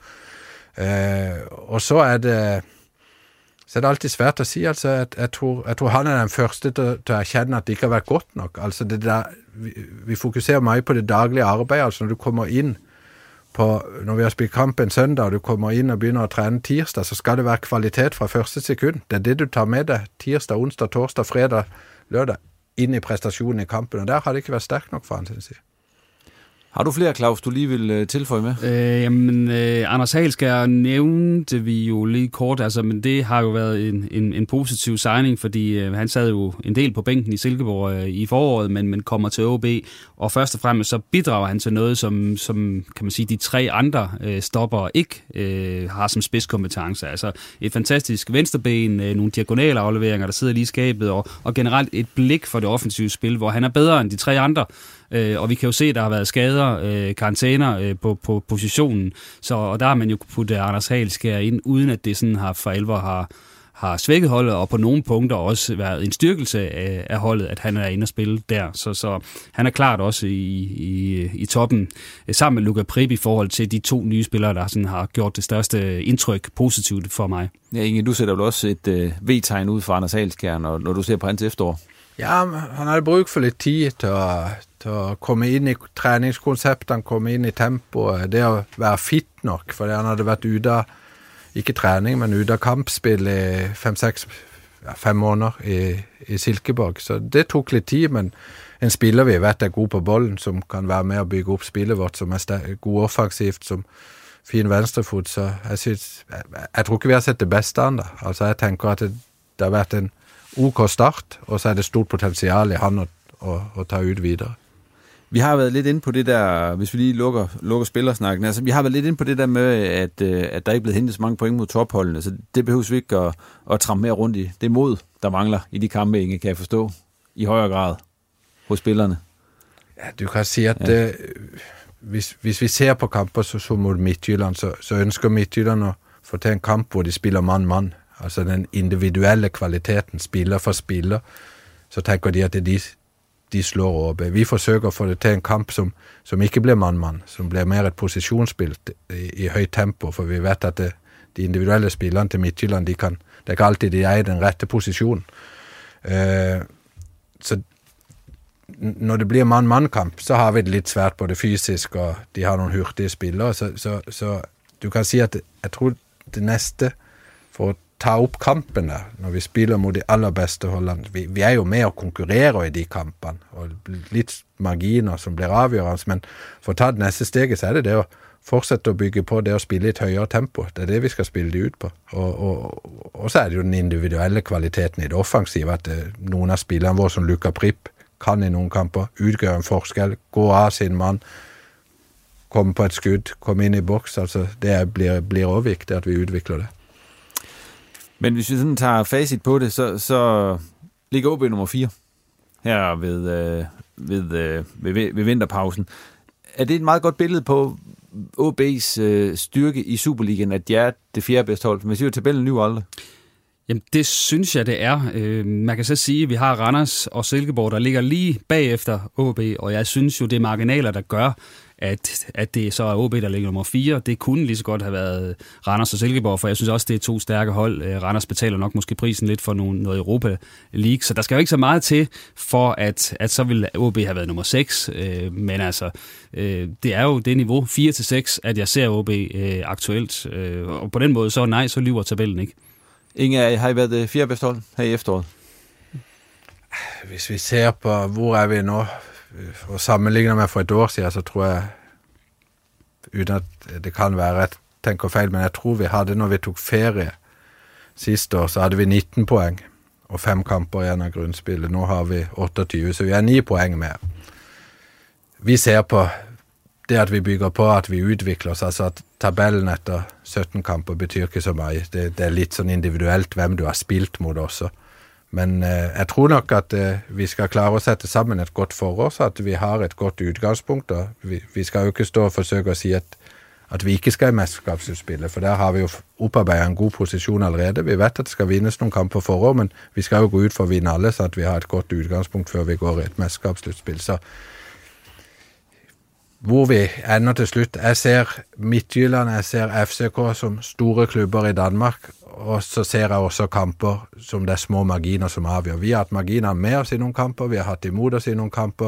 Og så er det alltid svært å si, altså, jeg tror han er den første til å erkjenne at det ikke har vært godt nok. Altså det der, vi fokuserer mye på det daglige arbeidet, altså når du kommer inn når vi har spilt kamp en søndag, og du kommer inn og begynner å trene tirsdag, så skal det være kvalitet fra første sekund. Det er det du tar med deg tirsdag, onsdag, torsdag, fredag, lørdag, inn i prestasjonen i kampen, og der har det ikke vært sterkt nok for han, synes jeg. Har du flere, Claus, du lige vil tilføje med? Anders Halskær nævnte vi jo lige kort, altså, men det har jo været en positiv signing, fordi han sad jo en del på bænken i Silkeborg i foråret, men kommer til OB, og først og fremmest så bidrager han til noget, som kan man sige, de 3 andre stopper ikke har som spidskompetence. Altså et fantastisk venstreben, nogle diagonale afleveringer, der sidder lige i skabet, og generelt et blik for det offensive spil, hvor han er bedre end de 3 andre. Og vi kan jo se, at der har været skader, karantæner på positionen, og der har man jo puttet Anders Halskær ind, uden at det sådan har for alvor har svækket holdet, og på nogle punkter også været en styrkelse af holdet, at han er inde og spille der. Så han er klart også i toppen, sammen med Luka Prip i forhold til de 2 nye spillere, der sådan har gjort det største indtryk positivt for mig. Ja, Inge, du sætter vel også et V-tegn ud for Anders Halskær, når du ser på hans efterår? Ja, han hadde brug for litt tid til å komme inn i treningskonseptene, komme inn i tempoet, det å være fit nok, for han hadde vært ute av, ikke trening, men ute av kampspill i 5 måneder i Silkeborg, så det tok litt tid, men en spiller vi vet er god på bollen, som kan være med å bygge opp spillet vårt, som er god offensivt, som fin venstrefot, så jeg tror ikke vi har sett det beste an da. Altså jeg tenker at det har vært en OK start, og så er det stort potensial i han å ta ut videre. Vi har været lidt inde på det der, hvis vi lige lukker spillersnakken, altså vi har været lidt inde på det der med, at der ikke er blevet hentet så mange point mod topholdene, så det behøves vi ikke at trampe mere rundt i. Det er mod, der mangler i de kampe, Inge, kan jeg forstå, i højere grad hos spillerne. Ja, du kan sige, at hvis vi ser på kamper så mod Midtjylland, så ønsker Midtjylland at få til en kamp, hvor de spiller mand-mand, altså den individuelle kvaliteten spiller for spiller, så tenker de at de slår over. Vi forsøger at få det til en kamp, som ikke bliver mand-mand, som bliver mer et posisjonsspill i høyt tempo, for vi vet at de individuelle spillerne til Midtjylland, det er ikke alltid de er i den rette posisjonen. Så når det blir mann-mann-kamp, så har vi det litt svært på det fysisk, og de har noen hurtige spillere, så du kan si at jeg tror det neste for å ta opp kampen der, når vi spiller mot de aller beste holdene, vi er jo med og konkurrerer i de kampene, og litt marginer som blir avgjørende, men for å ta det neste steget, så er det å fortsette å bygge på det å spille i et høyere tempo. Det er det vi skal spille de ut på. Og så er det jo den individuelle kvaliteten i det offensive, at noen av spillerne våre som Luka Pripp kan i noen kamper utgjøre en forskjell, gå av sin mann, komme på et skudd, komme inn i boks, altså det blir også viktig at vi utvikler det. Men hvis vi sådan tager facit på det, så ligger OB nummer 4 her ved vinterpausen. Er det et meget godt billede på OB's styrke i Superligaen, at de er det 4. bedste hold? Man siger jo, tabellen lyver aldrig. Jamen, det synes jeg, det er. Man kan så sige, at vi har Randers og Silkeborg, der ligger lige bagefter OB, og jeg synes jo, det er marginaler, der gør, at det så er OB, der ligger nummer 4. Det kunne lige så godt have været Randers og Silkeborg, for jeg synes også, det er 2 stærke hold. Randers betaler nok måske prisen lidt for noget Europa League, så der skal jo ikke så meget til, for at så vil OB have været nummer 6. Men altså, det er jo det niveau 4-6, at jeg ser OB aktuelt. Og på den måde, så lyver tabellen ikke. Inge, har I været det 4. bedste hold her i efteråret? Hvis vi ser på, hvor er vi nå, og sammenligner med for et år siden, så tror jeg, uden at det kan være rett, tenker feil, men jeg tror vi hadde, når vi tok ferie siste år, så hadde vi 19 poeng, og 5 kamper igjen av grunnspillet. Nå har vi 28, så vi er 9 poeng mer. Vi ser på det at vi bygger på, at vi utvikler oss, altså at tabellen etter 17 kamper betyr ikke så mye. Det er litt sånn individuelt hvem du har spilt mot også. Men jeg tror nok at vi skal klare å sette sammen et godt forhold, så at vi har et godt utgangspunkt. Vi skal jo ikke stå og forsøke å si at vi ikke skal i mesterskapsutspillet, for der har vi jo opparbeidet en god posisjon allerede. Vi vet at det skal vinnes noen kamper på forhånd, men vi skal jo gå ut for å vinne alle, så at vi har et godt utgangspunkt før vi går i et mesterskapsutspill. Så hvor vi ender til slutt, jeg ser Midtjylland, jeg ser FCK som store klubber i Danmark, og så ser jeg også kamper som det er små marginer som avgjør. Vi har hatt marginer med oss i noen kamper, vi har hatt imot oss i noen kamper.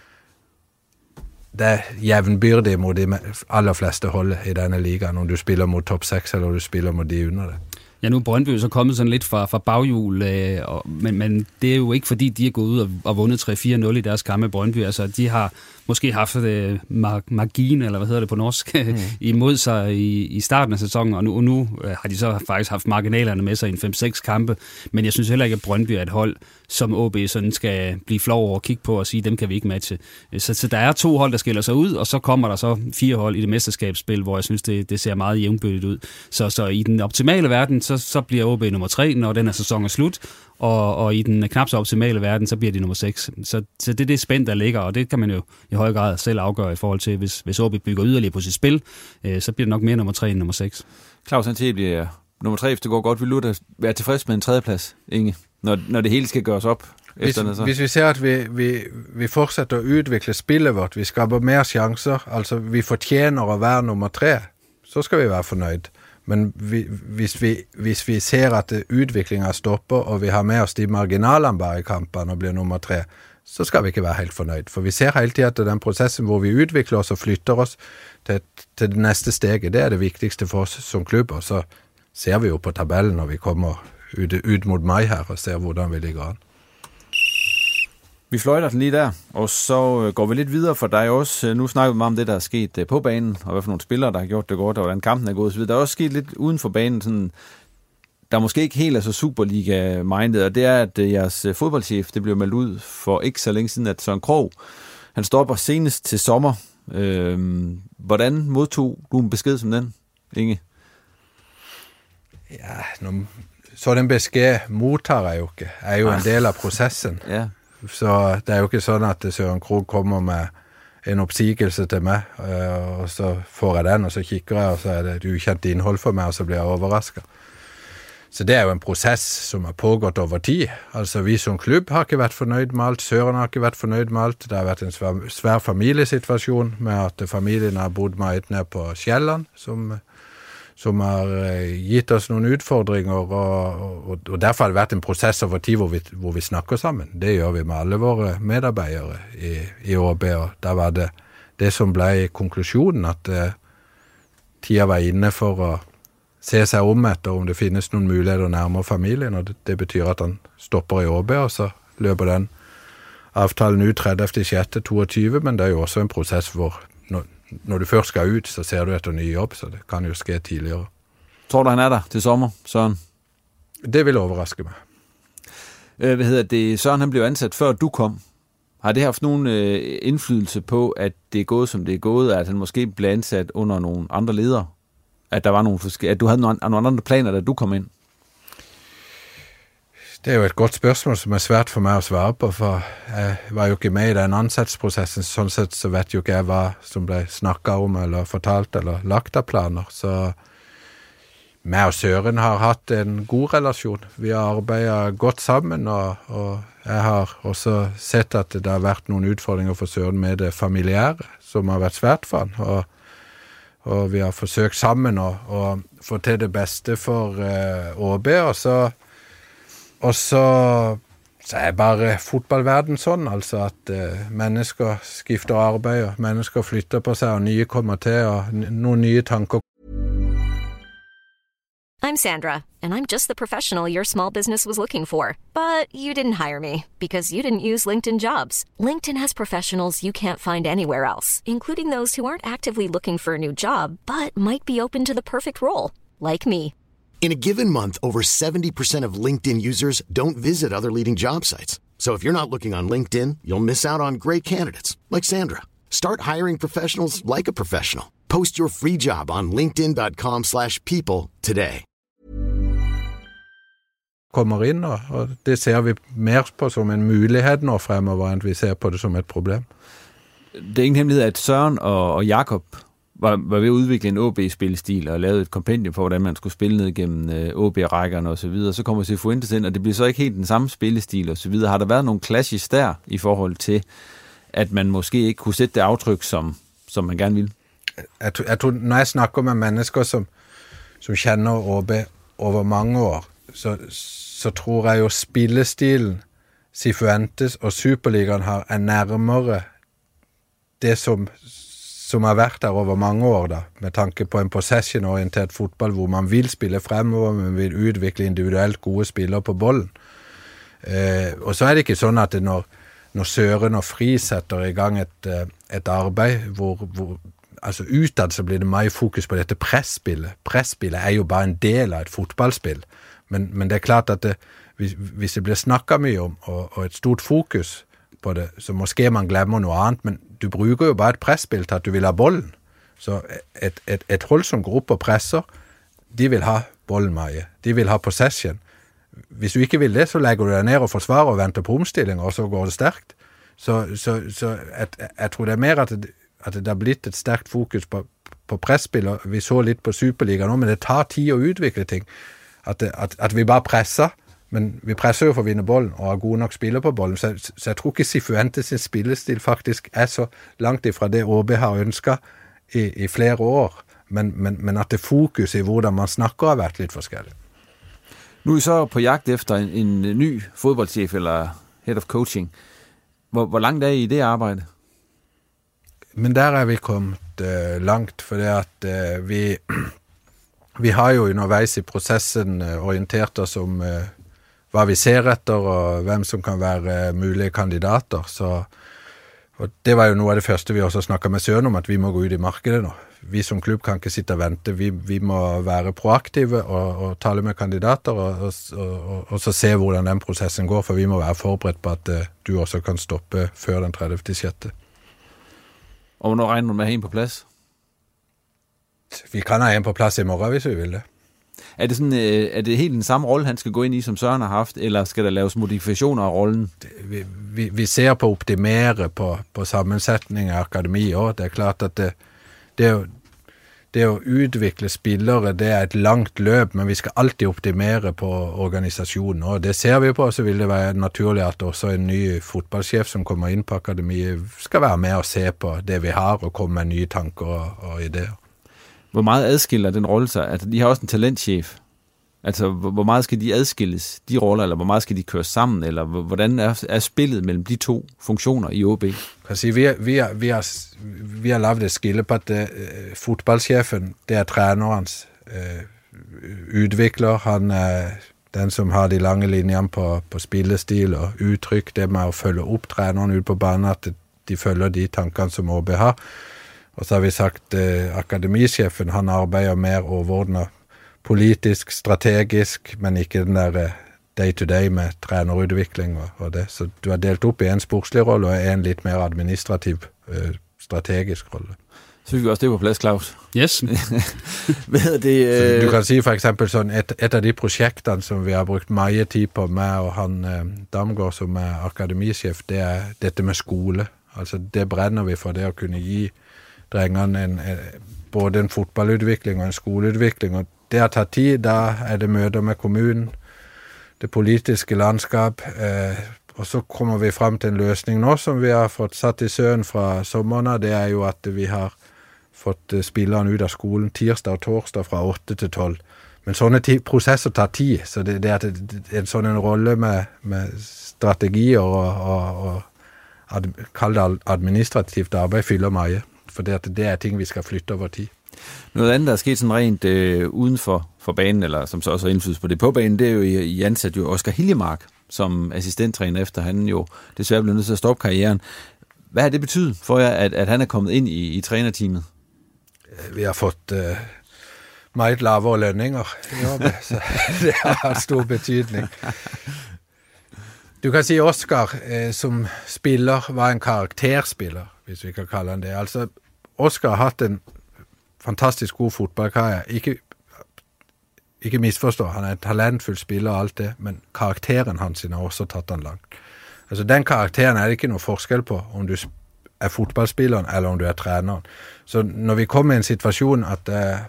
Det er jevnbyrdig mot de aller fleste hold i denne ligaen, om du spiller mot topp 6 eller du spiller mot de under det. Ja, nu er Brøndby så kommet sådan lidt fra baghjul, men det er jo ikke fordi, de er gået ud og vundet 3-4-0 i deres kampe Brøndby. Altså, de har måske haft margin, eller hvad hedder det på norsk, imod sig i starten af sæsonen, og nu har de så faktisk haft marginalerne med sig i en 5-6 kampe, men jeg synes heller ikke, at Brøndby er et hold, som OB sådan skal blive flov over at kigge på og sige, dem kan vi ikke matche. Så der er 2 hold, der skiller sig ud, og så kommer der så 4 hold i det mesterskabsspil, hvor jeg synes, det ser meget jævnbyrdigt ud. Så i den optimale verden, så bliver OB nummer 3, når den her sæson er slut, og i den knap så optimale verden, så bliver de nummer 6. Så det er det spænd, der ligger, og det kan man jo i høj grad selv afgøre i forhold til, hvis OB bygger yderligere på sit spil, så bliver det nok mere nummer 3 end nummer 6. Claus Hanté bliver nummer 3, hvis det går godt. Vil du da være tilfreds med en 3. plads, Inge, når det hele skal gøres op? Hvis vi ser at vi fortsetter å utvikle spillet vårt, vi skaper mer sjanser, altså vi fortjener å være nummer 3, så skal vi være fornøyd. Men hvis vi ser at utviklingen stopper, og vi har med oss de marginalene bare i kampene og blir nummer 3, så skal vi ikke være helt fornøyd. For vi ser hele tiden at den prosessen hvor vi utvikler oss og flytter oss til det neste steget, det er det viktigste for oss som klubb. Og så ser vi jo på tabellen når vi kommer ut mot mai her og ser hvordan vi ligger an. Vi fløjter den lige der, og så går vi lidt videre for dig også. Nu snakker vi meget om det, der er sket på banen, og hvad for nogle spillere, der har gjort det godt, og hvordan kampen er gået. Så der er også sket lidt uden for banen, sådan, der måske ikke helt er så Superliga-minded, og det er, at jeres fodboldchef, det blev meldt ud for ikke så længe siden, at Søren Krogh Han stopper senest til sommer. Hvordan modtog du en besked som den, Inge? Ja, så den besked modtar jeg jo ikke. Jeg er jo en del av prosessen. Ja. Så det er jo ikke sånn at Søren Krogh kommer med en oppsigelse til meg, og så får jeg den, og så kikker jeg, og så er det et ukjent innhold for meg, og så blir jeg overrasket. Så det er jo en prosess som har pågått over tid. Altså vi som klubb har ikke vært fornøyd med alt, Søren har ikke vært fornøyd med alt. Det har vært en svær familiesituasjon med at familien har bodd meget ned på Sjælland, som har gitt oss noen utfordringer, og derfor har det vært en prosess over tid hvor vi snakker sammen. Det gjør vi med alle våre medarbeidere i ÅB, og da var det som ble konklusjonen, at tida var inne for å se seg om etter om det finnes noen muligheter nærmere familien, og det betyr at han stopper i ÅB, og så løper den avtalen ut 30.6.22, men det er jo også en prosess hvor når du først skal ut, så ser du etter ny jobb, så det kan jo ske tidligere. Tror du, han er der til sommer, Søren? Det vil overraske mig. Hvad hedder det? Søren, han blev ansat før du kom. Har det haft nogen indflydelse på, at det er gået, som det er gået, at han måske blev ansat under nogle andre ledere? At der var nogle at du havde nogle andre planer, da du kom ind? Det er jo et godt spørsmål, som er svært for meg å svare på, for jeg var jo ikke med i den ansatsprosessen, sånn sett så vet jo ikke jeg hva som ble snakket om, eller fortalt, eller lagt av planer. Så meg og Søren har hatt en god relasjon. Vi har arbeidet godt sammen, og jeg har også sett at det har vært noen utfordringer for Søren med det familiære, som har vært svært for han, og vi har forsøkt sammen å få til det beste for ÅB, og så er bare fotballverden sånn, altså at mennesker skifter arbeid, og mennesker flytter på seg, og nye kommer til, og noen nye tanker. I'm Sandra, and I'm just the professional your small business was looking for. But you didn't hire me, because you didn't use LinkedIn Jobs. LinkedIn has professionals you can't find anywhere else, including those who aren't actively looking for a new job, but might be open to the perfect role, like me. In a given month, over 70% of LinkedIn users don't visit other leading job sites. So if you're not looking on LinkedIn, you'll miss out on great candidates like Sandra. Start hiring professionals like a professional. Post your free job on linkedin.com/people today. Kommer inn, og det ser vi mer på som en mulighet nå fremover, enn vi ser på det som et problem. Det er ingen hemmelighed, at Søren og Jakob var ved at udvikle en OB-spillestil og lavede et kompendium for, hvordan man skulle spille ned gennem OB-rækkerne og så videre. Så kommer Cifuentes ind, og det bliver så ikke helt den samme spillestil og så videre. Har der været nogle clashes der i forhold til, at man måske ikke kunne sætte det aftryk, som man gerne ville? Jeg tror, når jeg snakker med mennesker, som kjenner OB over mange år, så tror jeg jo spillestilen Cifuentes og Superligaen er nærmere det som har vært der over mange år da, med tanke på en possession-orientert fotball, hvor man vil spille fremover, man vil utvikle individuelt gode spillere på bollen. Og så er det ikke sånn at det når Søren og Fri setter i gang et arbeid, hvor altså utad så blir det mye fokus på dette presspillet. Presspillet er jo bare en del av et fotballspill, men det er klart at hvis det blir snakket mye om, og et stort fokus på det, så måske man glemmer noe annet, men du bruker jo bare et presspill til at du vil ha bollen. Så et hold som går opp og presser, de vil ha bollen mye. De vil ha possession. Hvis du ikke vil det, så legger du deg ned og forsvarer og venter på omstilling, og så går det sterkt. Så jeg tror det er mer at det har blitt et sterkt fokus på presspill, og vi så litt på Superliga nå, men det tar tid å utvikle ting. At vi bare presser, men vi presser jo for å vinne bollen og har gode nok spillere på bollen, så jeg tror ikke Cifuentes spillestil faktisk er så langt ifra det ÅB har ønsket i flere år, men at det fokus i hvordan man snakker har vært litt forskjellig. Nu er I så på jagt efter en ny fodboldchef eller head of coaching. Hvor langt er I det arbejde? Men der er vi kommet langt, for det at vi har jo underveis i prosessen orientert oss om hva vi ser etter, og hvem som kan være mulige kandidater. Og det var jo noe av det første vi også snakket med Søren om, at vi må gå ut i markedet nå. Vi som klubb kan ikke sitte og vente. Vi må være proaktive og tale med kandidater, og så se hvordan den prosessen går, for vi må være forberedt på at du også kan stoppe før den 30.6. Og hvornår regner du med at have en på plads? Vi kan have en på plads i morgen, hvis vi vil det. Er det helt den samme rolle, han skal gå ind i, som Søren har haft, eller skal der laves modifikationer af rollen? Vi ser på optimere på sammensætning af akademi, og det er klart, at det å udvikle spillere, det er et langt løp, men vi skal alltid optimere på organisasjonen, og det ser vi på, så vil det være naturlig at også en ny fotballsjef som kommer inn på akademiet skal være med og se på det vi har, og komme med nye tanker og ideer. Hvor meget adskiller den rolle sig? Altså, de har også en talentchef. Altså, hvor meget skal de adskilles, de roller, eller hvor meget skal de køres sammen, eller hvordan er spillet mellem de to funktioner i OB? Kan sige, vi har lavet et skille på, at fotballsjefen, det er trænerens udvikler. Han er den, som har de lange linjerne på spillestil og udtryk. Det med at følge op træneren ud på banen, at de følger de tankene, som OB har. Og så har vi sagt, akademisjefen, han arbejder mere overordnet politisk, strategisk, men ikke den der day-to-day med trænerudvikling og det. Så du har delt op i en sportslig rolle og en lidt mere administrativ, strategisk rolle. Så fik vi også det på plads, Claus. Yes. Så du kan sige for eksempel sådan, et af de projekterne, som vi har brugt meget tid på med, og han Damgaard, som er akademichef, det er dette med skole. Altså det brænder vi for, det at kunne give drengene både en fotballudvikling og en skoleudvikling, og det har taget tid. Der er det møder med kommunen, det politiske landskab, og så kommer vi frem til en løsning nå, som vi har fått satt i søen fra sommeren. Det er jo at vi har fått spillerne ud af skolen tirsdag og torsdag fra 8 til 12. Men sånne processer tar tid, så det er en sådan en rolle med strategier og kald det administrativt arbejde fylder meget, for det er ting, vi skal flytte over tid. Noget andet, der er sket sådan rent uden for banen, eller som så også har indflydelse på det på banen, det er jo, I ansat jo Oscar Hiljemark som assistenttræner, efter han jo desværre blev nødt til at stoppe karrieren. Hvad har det betydet for jer, at han er kommet ind i trænerteamet? Vi har fået meget lavere lønninger, så det har stor betydning. Du kan sige, Oscar som spiller var en karakterspiller, hvis vi kan kalde han det. Altså, Oscar har haft en fantastisk god fodboldkarriere. Ikke misforstå, han er en talentfuld spiller og alt det, men karakteren hans har også taget han langt. Altså, den karakteren er det ikke noget forskel på, om du er fodboldspilleren eller om du er træneren. Så når vi kommer i en situation, at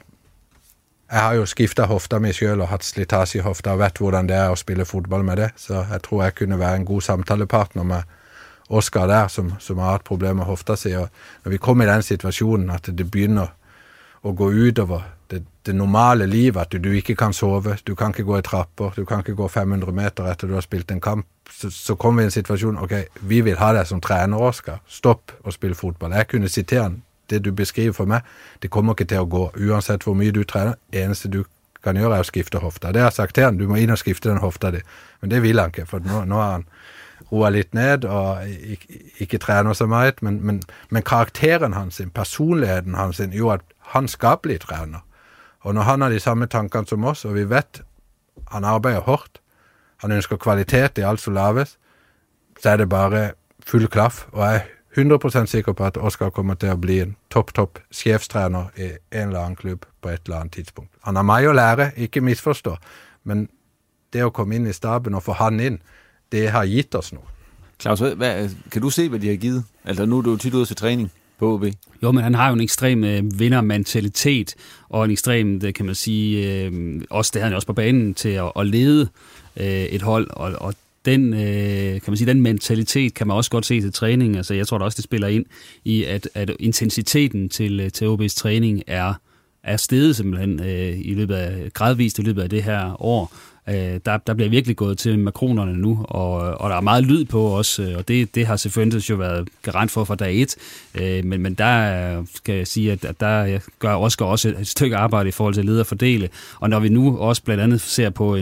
jeg har jo skiftet hofta mig selv og haft slitage i hofta og vet hvordan det er at spille fodbold med det, så jeg tror jeg kunne være en god samtalepartner med Oscar der, som har haft problemer med hofta sig. Og når vi kommer i den situationen, at det begynder at gå ud over det normale liv, at du ikke kan sove, du kan ikke gå i trapper, du kan ikke gå 500 meter efter du har spillet en kamp, så kommer vi i en situation, okay, vi vil have dig som træner, Oscar, stop og spille fodbold. Jeg kunne citere det du beskriver for mig, det kommer ikke til at gå, uansett hvor mye du træner, eneste du kan gøre er at skifte hofta. Det har jeg sagt til han, du må ind og skifte den hofta det, men det vil han ikke, for nu har han roet lidt ned og ikke træner så meget, men karakteren hans, personligheden hans, jo at han skal blive træner. Og når han har de samme tankene som oss, og vi vet han arbejder hårdt, han ønsker kvalitet i alt som laves, så er det bare full klaff, og jeg er 100% sikker på at Oscar kommer til at blive en topp chefstræner i en eller anden klub på et eller andet tidspunkt. Han har meget at lære, ikke misforstå, men det at komme ind i staben og få han ind, det har givet os noget. Claus, kan du se, hvad de har givet? Altså nu er du tit ude til træning på OB. Jo, men han har jo en ekstrem vindermentalitet, og en ekstrem, det kan man sige, også det havde han også på banen til at lede et hold, og den, kan man sige, den mentalitet kan man også godt se til træning. Altså, jeg tror da også, det spiller ind i, at intensiteten til OB's træning er steget simpelthen gradvist i løbet af det her år. Der bliver virkelig gået til makronerne nu, og der er meget lyd på også, og det har selvfølgelig jo været garant for fra dag 1. Men der skal jeg sige, at der gør Oscar også et stykke arbejde i forhold til at lede og fordele. Og når vi nu også blandt andet ser på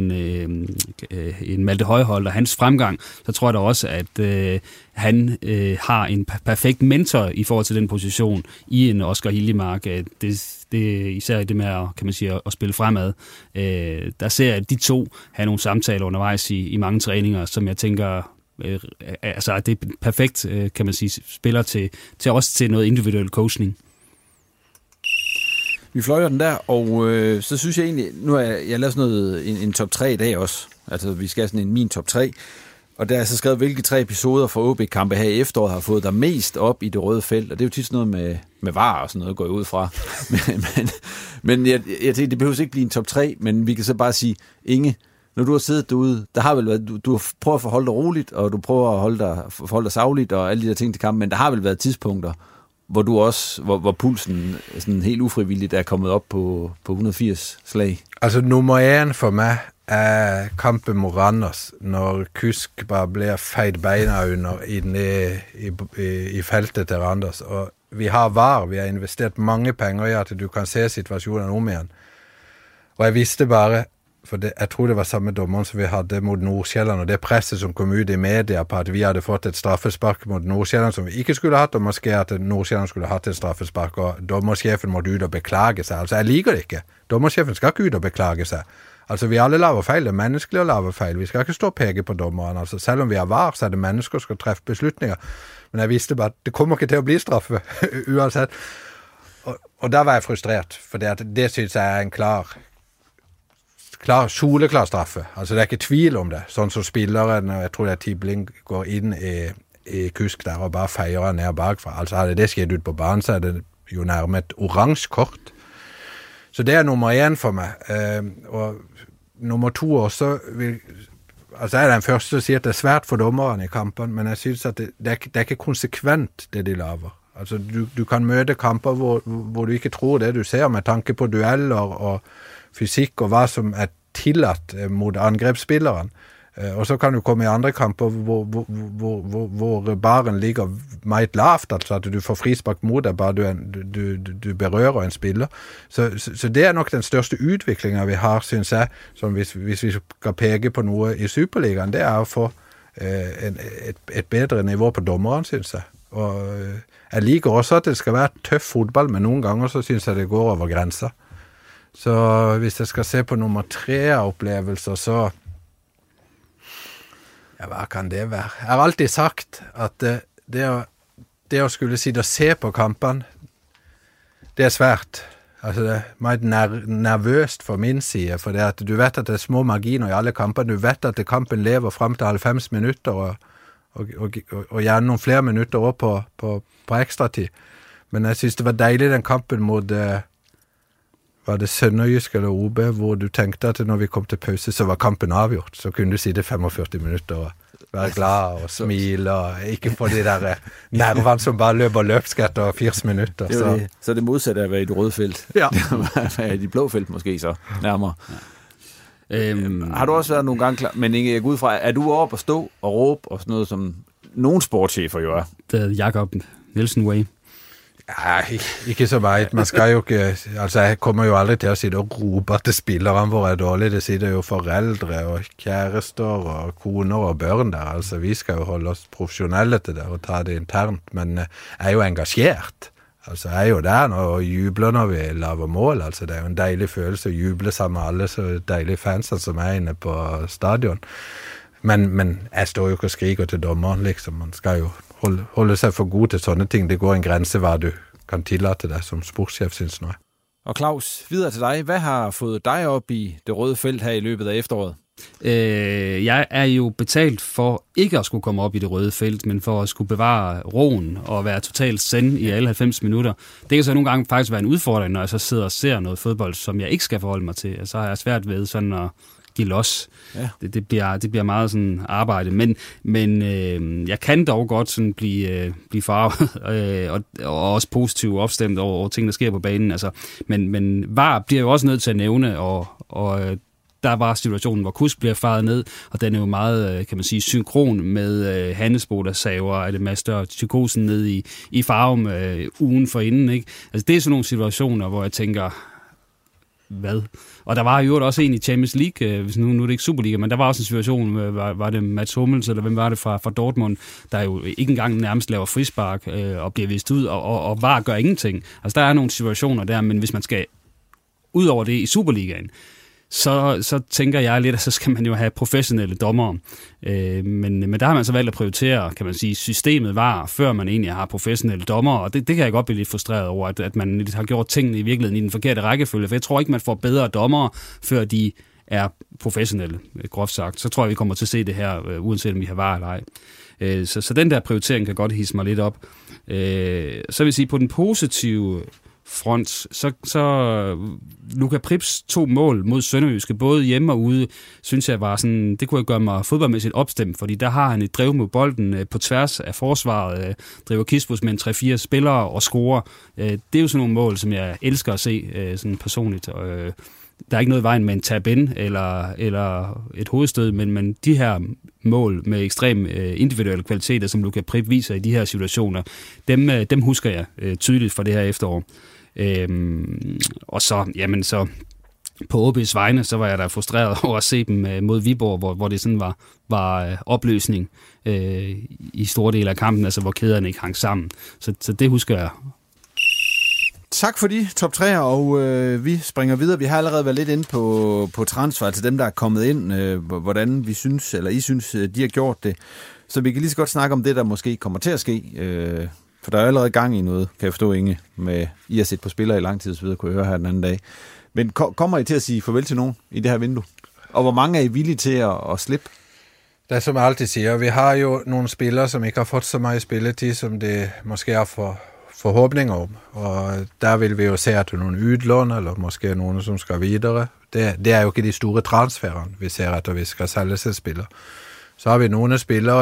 en Malte Højholt og hans fremgang, så tror jeg da også, at han har en perfekt mentor i forhold til den position i en Oscar Hiljemark. Det især det med kan man sige, at spille fremad. Der ser jeg, at de to har nogle samtaler undervejs i mange træninger, som jeg tænker altså det er perfekt, kan man sige, spiller til også til noget individuel coaching. Vi fløjer den der, og så synes jeg egentlig, nu har jeg lavet sådan noget, en top 3 i dag også. Altså, vi skal have sådan en min top 3. Og der er så skrevet, hvilke 3 episoder fra OB-kampe her i efteråret har fået dig mest op i det røde felt. Og det er jo tit sådan noget med VAR og sådan noget, går jeg ud fra. men jeg tænker, det behøver ikke blive en top 3, men vi kan så bare sige, Inge, når du har siddet derude, der har vel været, du prøver at forholde dig roligt, og du prøver at forholde dig sagligt og alle de der ting til kampen, men der har vel været tidspunkter, hvor du også, hvor pulsen sådan helt ufrivilligt er kommet op på 180 slag? Altså nummer 1 for mig er kampen mod Randers, når Kusk bare bliver fejet beina under i feltet til Randers. Og vi har VAR, vi har investeret mange penger i at du kan se situationen om igjen. Og jeg visste bare, for jeg tror det var samme dommeren som vi hadde mot Nordsjælland, og det presset som kom ut i media på at vi hadde fått et straffespark mot Nordsjælland som vi ikke skulle hatt, og måske at Nordsjælland skulle hatt et straffespark, og dommersjefen måtte ut og beklage seg. Altså, jeg liker det ikke. Dommersjefen skal ikke ut og beklage seg. Altså, vi alle laver feil, det er menneskelig å lave feil. Vi skal ikke stå og peke på dommeren. Altså, selv om vi har VAR, så er det mennesker som skal treffe beslutninger. Men jeg visste bare at det kommer ikke til å bli straffe, uansett. Og der var jeg frustrert, for det synes jeg er en soleklar straffe. Altså, det er ikke tvil om det. Sånn som spilleren, og jeg tror det er Tibling, går inn i Kusk der og bare feier han ned bakfra. Altså, hadde det skjedd ut på banen, så er det jo nærmere et oransje kort. Så det er nummer 1 for meg. Og nummer 2 også altså jeg er den første som sier at det er svært for dommerne i kampen, men jeg synes at det er ikke konsekvent det de laver. Altså du kan møte kamper hvor du ikke tror det du ser med tanke på dueller og fysikk og hva som er tillatt mot angrepsspilleren. Og så kan du komme i andre kamper hvor baren ligger meget lavt, altså at du får frispark mot deg bare du berører en spiller. Så det er nok den største utviklingen vi har, synes jeg, som hvis vi skal peke på noe i Superligaen, det er å få et bedre nivå på dommeren, synes jeg. Og jeg liker også at det skal være tøff fotball, men noen ganger så synes jeg det går over grenser. Så hvis jeg skal se på nummer 3 av opplevelser, så ja, hva kan det være? Jeg har alltid sagt at det å skulle sitte og se på kampen, det er svært. Altså det er meget nervøst for min side, for det at du vet at det er små marginer i alle kamper, du vet at kampen lever frem til 90 minutter, og gjerne noen flere minutter også på ekstratid. Men jeg synes det var deilig den kampen mot var det Sønderjysk eller OB, hvor du tenkte at når vi kom til pause, så var kampen avgjort. Så kunne du sitte 45 minutter og være glad og smile, og ikke få de der nervene som bare løper løpsk etter 80 minutter. Så det modsatte er at være i det røde felt. Ja. I de blå felt måske så nærmere. Har du også været nogle gange klar, men Inge, jeg går ud fra, er du oppe at stå og råbe og sådan noget, som nogle sportschefer jo er? Det er Jakob Nielsen Way. Ja, ikke så meget. Man skal jo ikke, altså jeg kommer jo aldrig til at sitte og rope til spilleren hvor er dårlig. Det sitter jo forældre og kærester og koner og børn der. Altså vi skal jo holde oss professionelle til det og ta det internt, men jeg er jo engasjert. Altså jeg er jo der og jubler når vi laver mål. Altså det er jo en deilig følelse å juble sammen med alle så deilige fans som er inne på stadion. Men jeg står jo ikke og skriker til dommeren, liksom. Man skal jo holde seg for god til sånne ting. Det går en grense hva du kan tillate deg som sportschef, synes jeg. Og Claus, videre til dig. Hvad har fået dig op i det røde felt her i løbet af efteråret? Jeg er jo betalt for ikke at skulle komme op i det røde felt, men for at skulle bevare roen og være totalt zen i alle 90 minutter. Det kan så nogle gange faktisk være en udfordring, når jeg så sidder og ser noget fodbold, som jeg ikke skal forholde mig til. Så har jeg svært ved sådan at give los. Ja. Det bliver meget sådan arbejde, men jeg kan dog godt sådan blive farvet og også positivt opstemt over ting, der sker på banen. Altså, men VAR bliver jo også nødt til at nævne, og der var situationen, hvor Kusk bliver faret ned, og den er jo meget, kan man sige, synkron med Hannesbo, der saver, at det master psykosen ned i Farum ugen for inden, ikke? Altså, det er sådan nogle situationer, hvor jeg tænker, hvad? Og der var jo også en i Champions League, hvis nu er det ikke Superliga, men der var også en situation, var det Mats Hummels, eller hvem var det fra Dortmund, der jo ikke engang nærmest laver frispark og bliver vist ud, og VAR gør ingenting. Altså der er nogle situationer der, men hvis man skal ud over det i Superligaen, så tænker jeg lidt, at så skal man jo have professionelle dommere. Men der har man så valgt at prioritere, kan man sige, systemet var, før man egentlig har professionelle dommere, og det kan jeg godt blive lidt frustreret over, at man har gjort tingene i virkeligheden i den forkerte rækkefølge, for jeg tror ikke, man får bedre dommere, før de er professionelle, groft sagt. Så tror jeg, vi kommer til at se det her, uanset om vi har VAR eller ej. Så den der prioritering kan godt hisse mig lidt op. Så vil jeg sige, på den positive front, så Luka Prips 2 mål mod Sønderjyske, både hjemme og ude, synes jeg var sådan, det kunne jeg gøre mig fodboldmæssigt opstemt, fordi der har han et drev med bolden på tværs af forsvaret, driver Kisbus med en 3-4 spillere og scorer. Det er jo sådan nogle mål, som jeg elsker at se sådan personligt. Der er ikke noget i vejen med en tab-in eller et hovedstød, men de her mål med ekstrem individuelle kvaliteter, som Luka Prip viser i de her situationer, dem husker jeg tydeligt fra det her efterår. Og så på OB's vegne, så var jeg da frustreret over at se dem mod Viborg, hvor det sådan var opløsning i store dele af kampen, altså hvor kæderne ikke hang sammen. Så det husker jeg. Tak for de top 3'er, og vi springer videre. Vi har allerede været lidt inde på transfer til dem, der er kommet ind, hvordan vi synes, eller I synes, de har gjort det. Så vi kan lige så godt snakke om det, der måske kommer til at ske. For der er allerede gang i noget, kan jeg forstå, Inge, med I har set på spillere i lang tid, så videre, kunne jeg høre her den anden dag. Men kommer I til at sige farvel til nogen i det her vindue? Og hvor mange er I villige til at slippe? Det er som jeg altid siger, vi har jo nogle spillere, som ikke har fået så meget spilletid, som det måske er forhåbninger om. Og der vil vi jo se at nogle udlån, eller måske nogen, som skal videre. Det er jo ikke de store transferene, vi ser at vi skal sælge til spillere. Så har vi nogle spillere,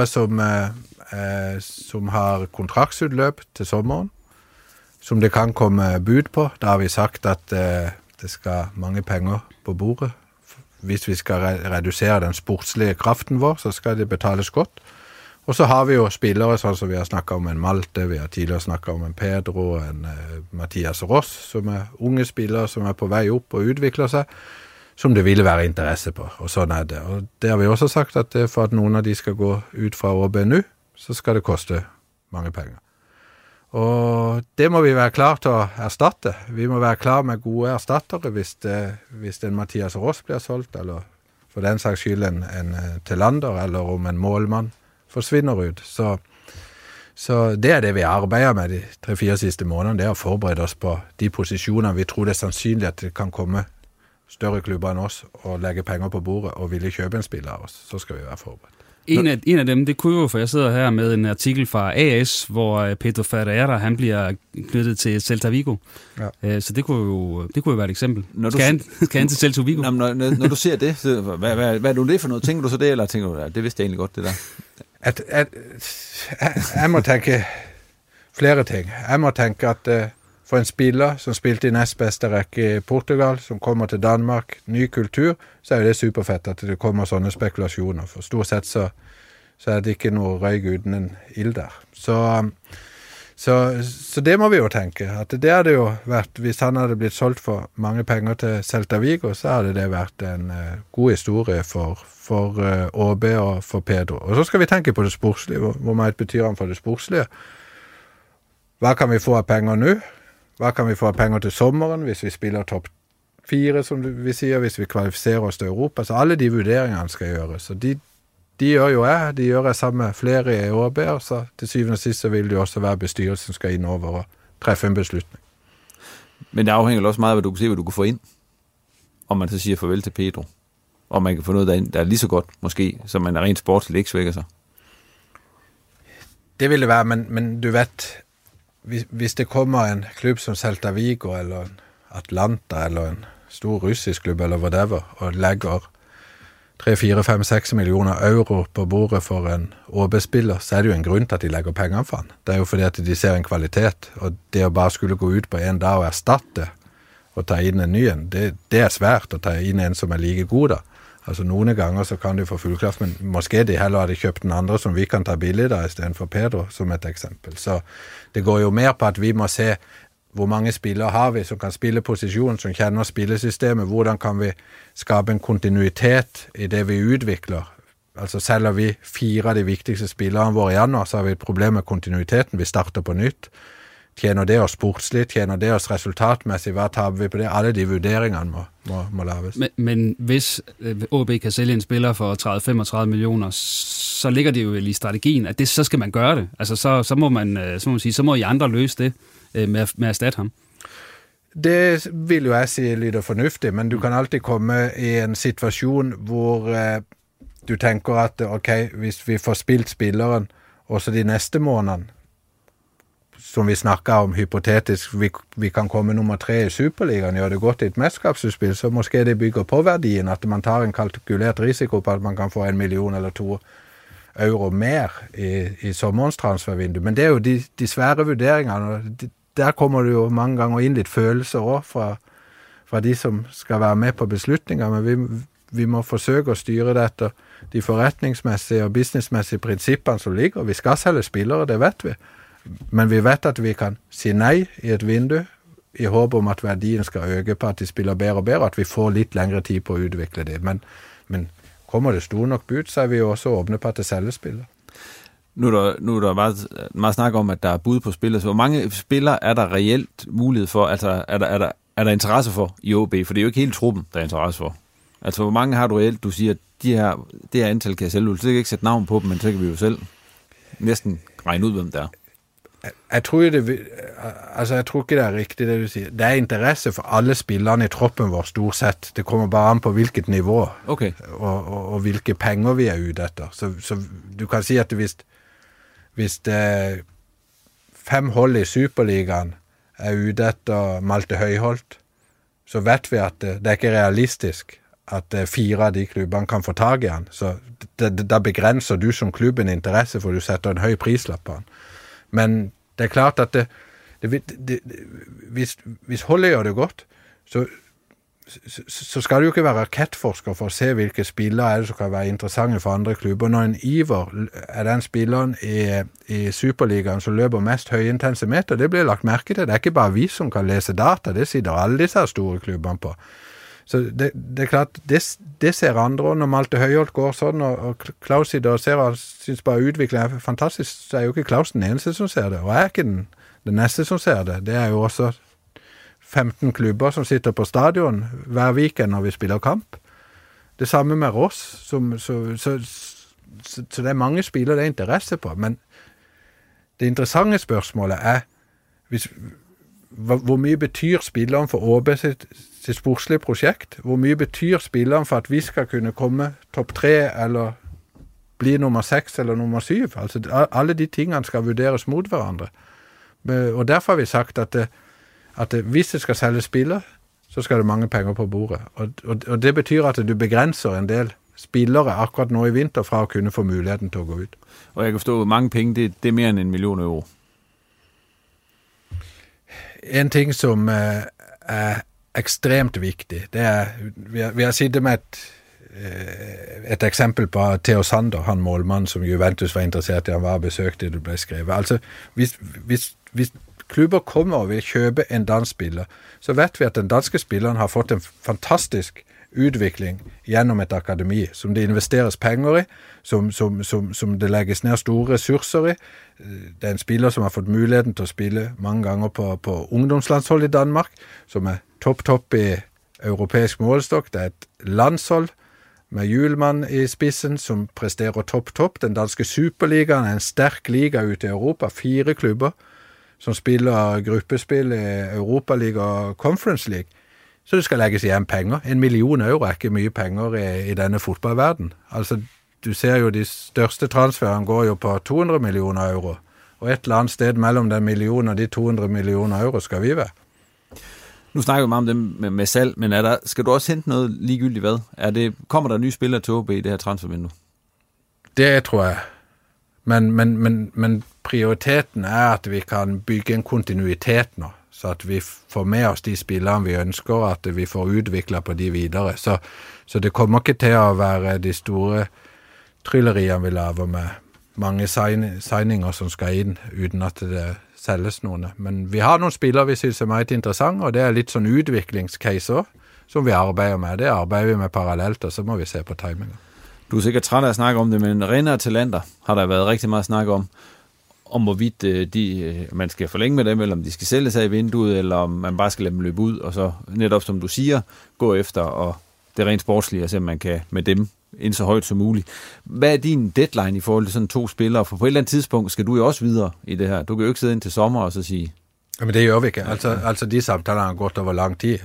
som har kontraktsudløb til sommeren, som det kan komme bud på. Der har vi sagt at det skal mange penger på bordet. Hvis vi skal reducere den sportslige kraften vår, så skal det betales godt. Og så har vi jo spillere, sånn som vi har snakket om en Malte, vi har tidligere snakket om en Pedro, en Mathias Ross, som er unge spillere, som er på vei opp og utvikler seg, som det ville være interesse på. Og sånn er det. Og det har vi også sagt at for at noen av de skal gå ut fra ÅB nå, så skal det koste mange penger. Og det må vi være klar til å erstatte. Vi må være klar med gode erstattere hvis en Mathias Ross blir solgt, eller for den saks skyld en Tillander, eller om en målmann forsvinner ut. Så det er det vi arbeider med de 3-4 siste månedene, det er å forberede oss på de posisjonene vi tror det er sannsynlig at det kan komme større klubber enn oss og legge penger på bordet og ville kjøpe en spiller av oss. Så skal vi være forberedt. En af dem, det kunne jo, for jeg sidder her med en artikel fra AS, hvor Pedro Ferreira, han bliver knyttet til Celta Vigo. Ja. Så det kunne jo være et eksempel. Skal han til Celta Vigo? Når du ser det, så, hvad er du det for noget? Tænker du så det, eller tænker du, det vidste jeg egentlig godt, det der? Jeg må tenke flere ting. Jeg må tenke at for en spiller som spilte i næstbedste række i Portugal, som kommer til Danmark, ny kultur, så er det superfett at det kommer sånne spekulasjoner. For stort sett så er det ikke noe røyg uten en ild der. Så det må vi jo tenke. At det hadde jo vært, hvis han hadde blitt solgt for mange penger til Celta Vigo, så hadde det vært en god historie for ÅB og for Pedro. Og så skal vi tenke på det sportslige. Hvor meget betyr han for det sportslige? Hva kan vi få av penger nå? Hva kan vi få av penger til sommeren hvis vi spiller topp 4, som vi sier, hvis vi kvalifiserer oss til Europa? Så alle de vurderingene skal gjøres. Så de gjør jo de gjør jeg sammen med flere i ÅB, og så til syvende og sidst så vil det jo også være bestyrelsen som skal inn over og treffe en beslutning. Men det afhænger også meget af, hvad du kan se, hvad du kan få ind, om man så siger farvel til Pedro, og man kan få noget der er lige så godt, måske, som man er rent sportsligt ikke svækker sig. Det vil det være, men du vet, hvis det kommer en klubb som Celta Vigo, eller en Atlanta, eller en stor russisk klubb, eller whatever, og legger 3, 4, 5, 6 millioner euro på bordet for en ÅB-spiller, så er det jo en grunn til at de legger penger for han. Det er jo fordi at de ser en kvalitet, og det å bare skulle gå ut på en dag og erstatte og ta inn en ny en, det er svært å ta inn en som er like god da. Altså noen ganger så kan de få fullkraft, men måske de heller hadde kjøpt den andre som vi kan ta billig da, i stedet for Pedro, som et eksempel. Så det går jo mer på at vi må se hvor mange spillere har vi som kan spille posisjonen, som kjenner spillesystemet, hvordan kan vi skape en kontinuitet i det vi utvikler. Altså selger vi 4 av de viktigste spillerne våre i januar, så har vi et problem med kontinuiteten, vi starter på nytt. tjener det oss sportsligt, tjener det oss resultatmæssigt, hvad taber vi på det? Alle de vurderingerne må laves. Men hvis OB kan sælge en spiller for 30-35 millioner, så ligger det jo i strategien, at det, så skal man gøre det. Altså så må man sige, så må I andre løse det med at erstatte ham. Det vil jo jeg sige lidt fornuftigt, men du kan altid komme i en situation, hvor du tænker, at okay, hvis vi får spilt spilleren, og så de næste måneder, som vi snakker om hypotetisk, vi kan komme nummer 3 i Superligaen, gjør det godt i et mesterskabsudspil, så måske det bygger på værdien, at man tar en kalkuleret risiko på, at man kan få 1 million eller 2 euro mere i sommerens transfervindue. Men det er jo de svære vurderingerne, og der kommer det jo mange gange ind lidt følelser også fra de, som skal være med på beslutninger, men vi må forsøge at styre det efter de forretningsmæssige og businessmæssige principperne, som ligger. Vi skal sælge spillere, det vet vi. Men vi vet at vi kan sige nej i et vindue, i håb om at værdien skal øge på, at de spiller bedre og bedre, at vi får lidt længere tid på at udvikle det. Men kommer det store nok bud, så er vi jo også åbne på at det sælger spillere. Nu er der meget snak om, at der er bud på spillere. Så hvor mange spillere er der reelt mulighed for? Altså er der interesse for i OB? For det er jo ikke hele truppen, der er interesse for. Altså hvor mange har du reelt, du siger, at det her antal kan jeg selv ud. Så kan jeg ikke sætte navn på dem, men så kan vi jo selv næsten regne ud, hvem det er. Jeg tror ikke det er rigtigt, det du siger. Det er interesse for alle spillerne i troppen vår stort sett. Det kommer bare an på hvilket niveau okay. og hvilke penger vi er ude efter. Så du kan sige, at hvis det er 5 hold i Superligaen er ude efter Malte Højholt, så vet vi at det er ikke realistisk at 4 av de klubbene kan få tag i han. Så der begrænser du som klubben interesse, for du sætter en høj prislapp på han. Men det er klart at hvis holdet gjør det godt, så skal du jo ikke være raketforsker for at se hvilke spillere er det, som kan være interessante for andre klubber. Når en Iver er den spilleren i Superligaen, som løber mest højintense meter, det bliver lagt mærke til. Det er ikke bare vi, som kan læse data, det sitter alle disse store klubberne på. Så det er klart, det ser andre, når Malte Højholt går sådan, og Claus sitter og ser, og synes bare udviklingen er fantastisk, så er jo ikke Claus den eneste, som ser det, og er ikke den næste, som ser det. Det er jo også 15 klubber, som sitter på stadion hver weekend, når vi spiller kamp. Det samme med Ross, så det er mange spillere, der er interesse på, men det interessante spørgsmålet er, hvor mye betyr spilleren for OB sitt sportslige projekt? Hvor mye betyr spilleren for at vi skal kunne komme topp 3 eller bli nummer 6 eller nummer 7? Altså alle de tingene skal vurderes mot hverandre. Og derfor har vi sagt at hvis det skal sælge spillere, så skal det mange penger på bordet. Og det betyr at du begrænser en del spillere akkurat nå i vinter fra at kunne få muligheden til at gå ud. Og jeg kan forstå, at mange penge, det er mere end 1 million euro. En ting som er ekstremt vigtig, det er, vi har siddet med et eksempel på Theo Sander, han målmand, som Juventus var interesseret i, han var besøgt det, det blev skrevet. Altså, hvis klubber kommer og vil købe en dansk spiller, så vet vi at den danske spilleren har fått en fantastisk udvikling gjennom et akademi, som det investeres penger i, som det lægges ned store ressourcer i. Det er en spiller som har fått muligheden til at spille mange ganger på ungdomslandshold i Danmark, som er topp i europæisk målestok. Det er et landshold med Hjulmann i spidsen, som presterer topp. Den danske Superligaen er en stærk liga ute i Europa, 4 klubber, som spiller gruppespil i Europa League og Conference League. Så det skal lægges igjen penger. 1 million euro er ikke mye penger i denne fotballverden. Altså, du ser jo de største transferene går jo på 200 millioner euro. Og et eller andet sted mellem den million og de 200 millioner euro skal vi være. Nu snakker vi meget om dem med salg, men skal du også hente noget ligegyldigt hvad? Kommer der nye spillere til OB i det her transfervindue? Det tror jeg. Men prioriteten er at vi kan bygge en kontinuitet nå, så at vi får med os de spillere vi ønsker, at vi får udviklet på de videre. Så det kommer ikke til at være de store tryllerier vi laver med mange signinger som skal ind, uden at det sælges nogen. Men vi har nogle spillere vi synes er meget interessante, og det er lidt sådan udviklingscaser, som vi arbejder med. Det arbejder vi med parallelt, og så må vi se på timingen. Du er sikkert træt af at snakke om det, men Renner og talenter har der været rigtig meget snak om. om hvorvidt man skal forlænge med dem, eller om de skal sælge sig i vinduet, eller om man bare skal lade dem løbe ud, og så netop, som du siger, gå efter, og det er rent sportsligt, at se, om man kan med dem ind så højt som muligt. Hvad er din deadline i forhold til sådan 2 spillere? For på et eller andet tidspunkt skal du jo også videre i det her. Du kan jo ikke sidde ind til sommer og så sige... Men det gjør vi ikke. Altså de samtaler har gått over lang tid.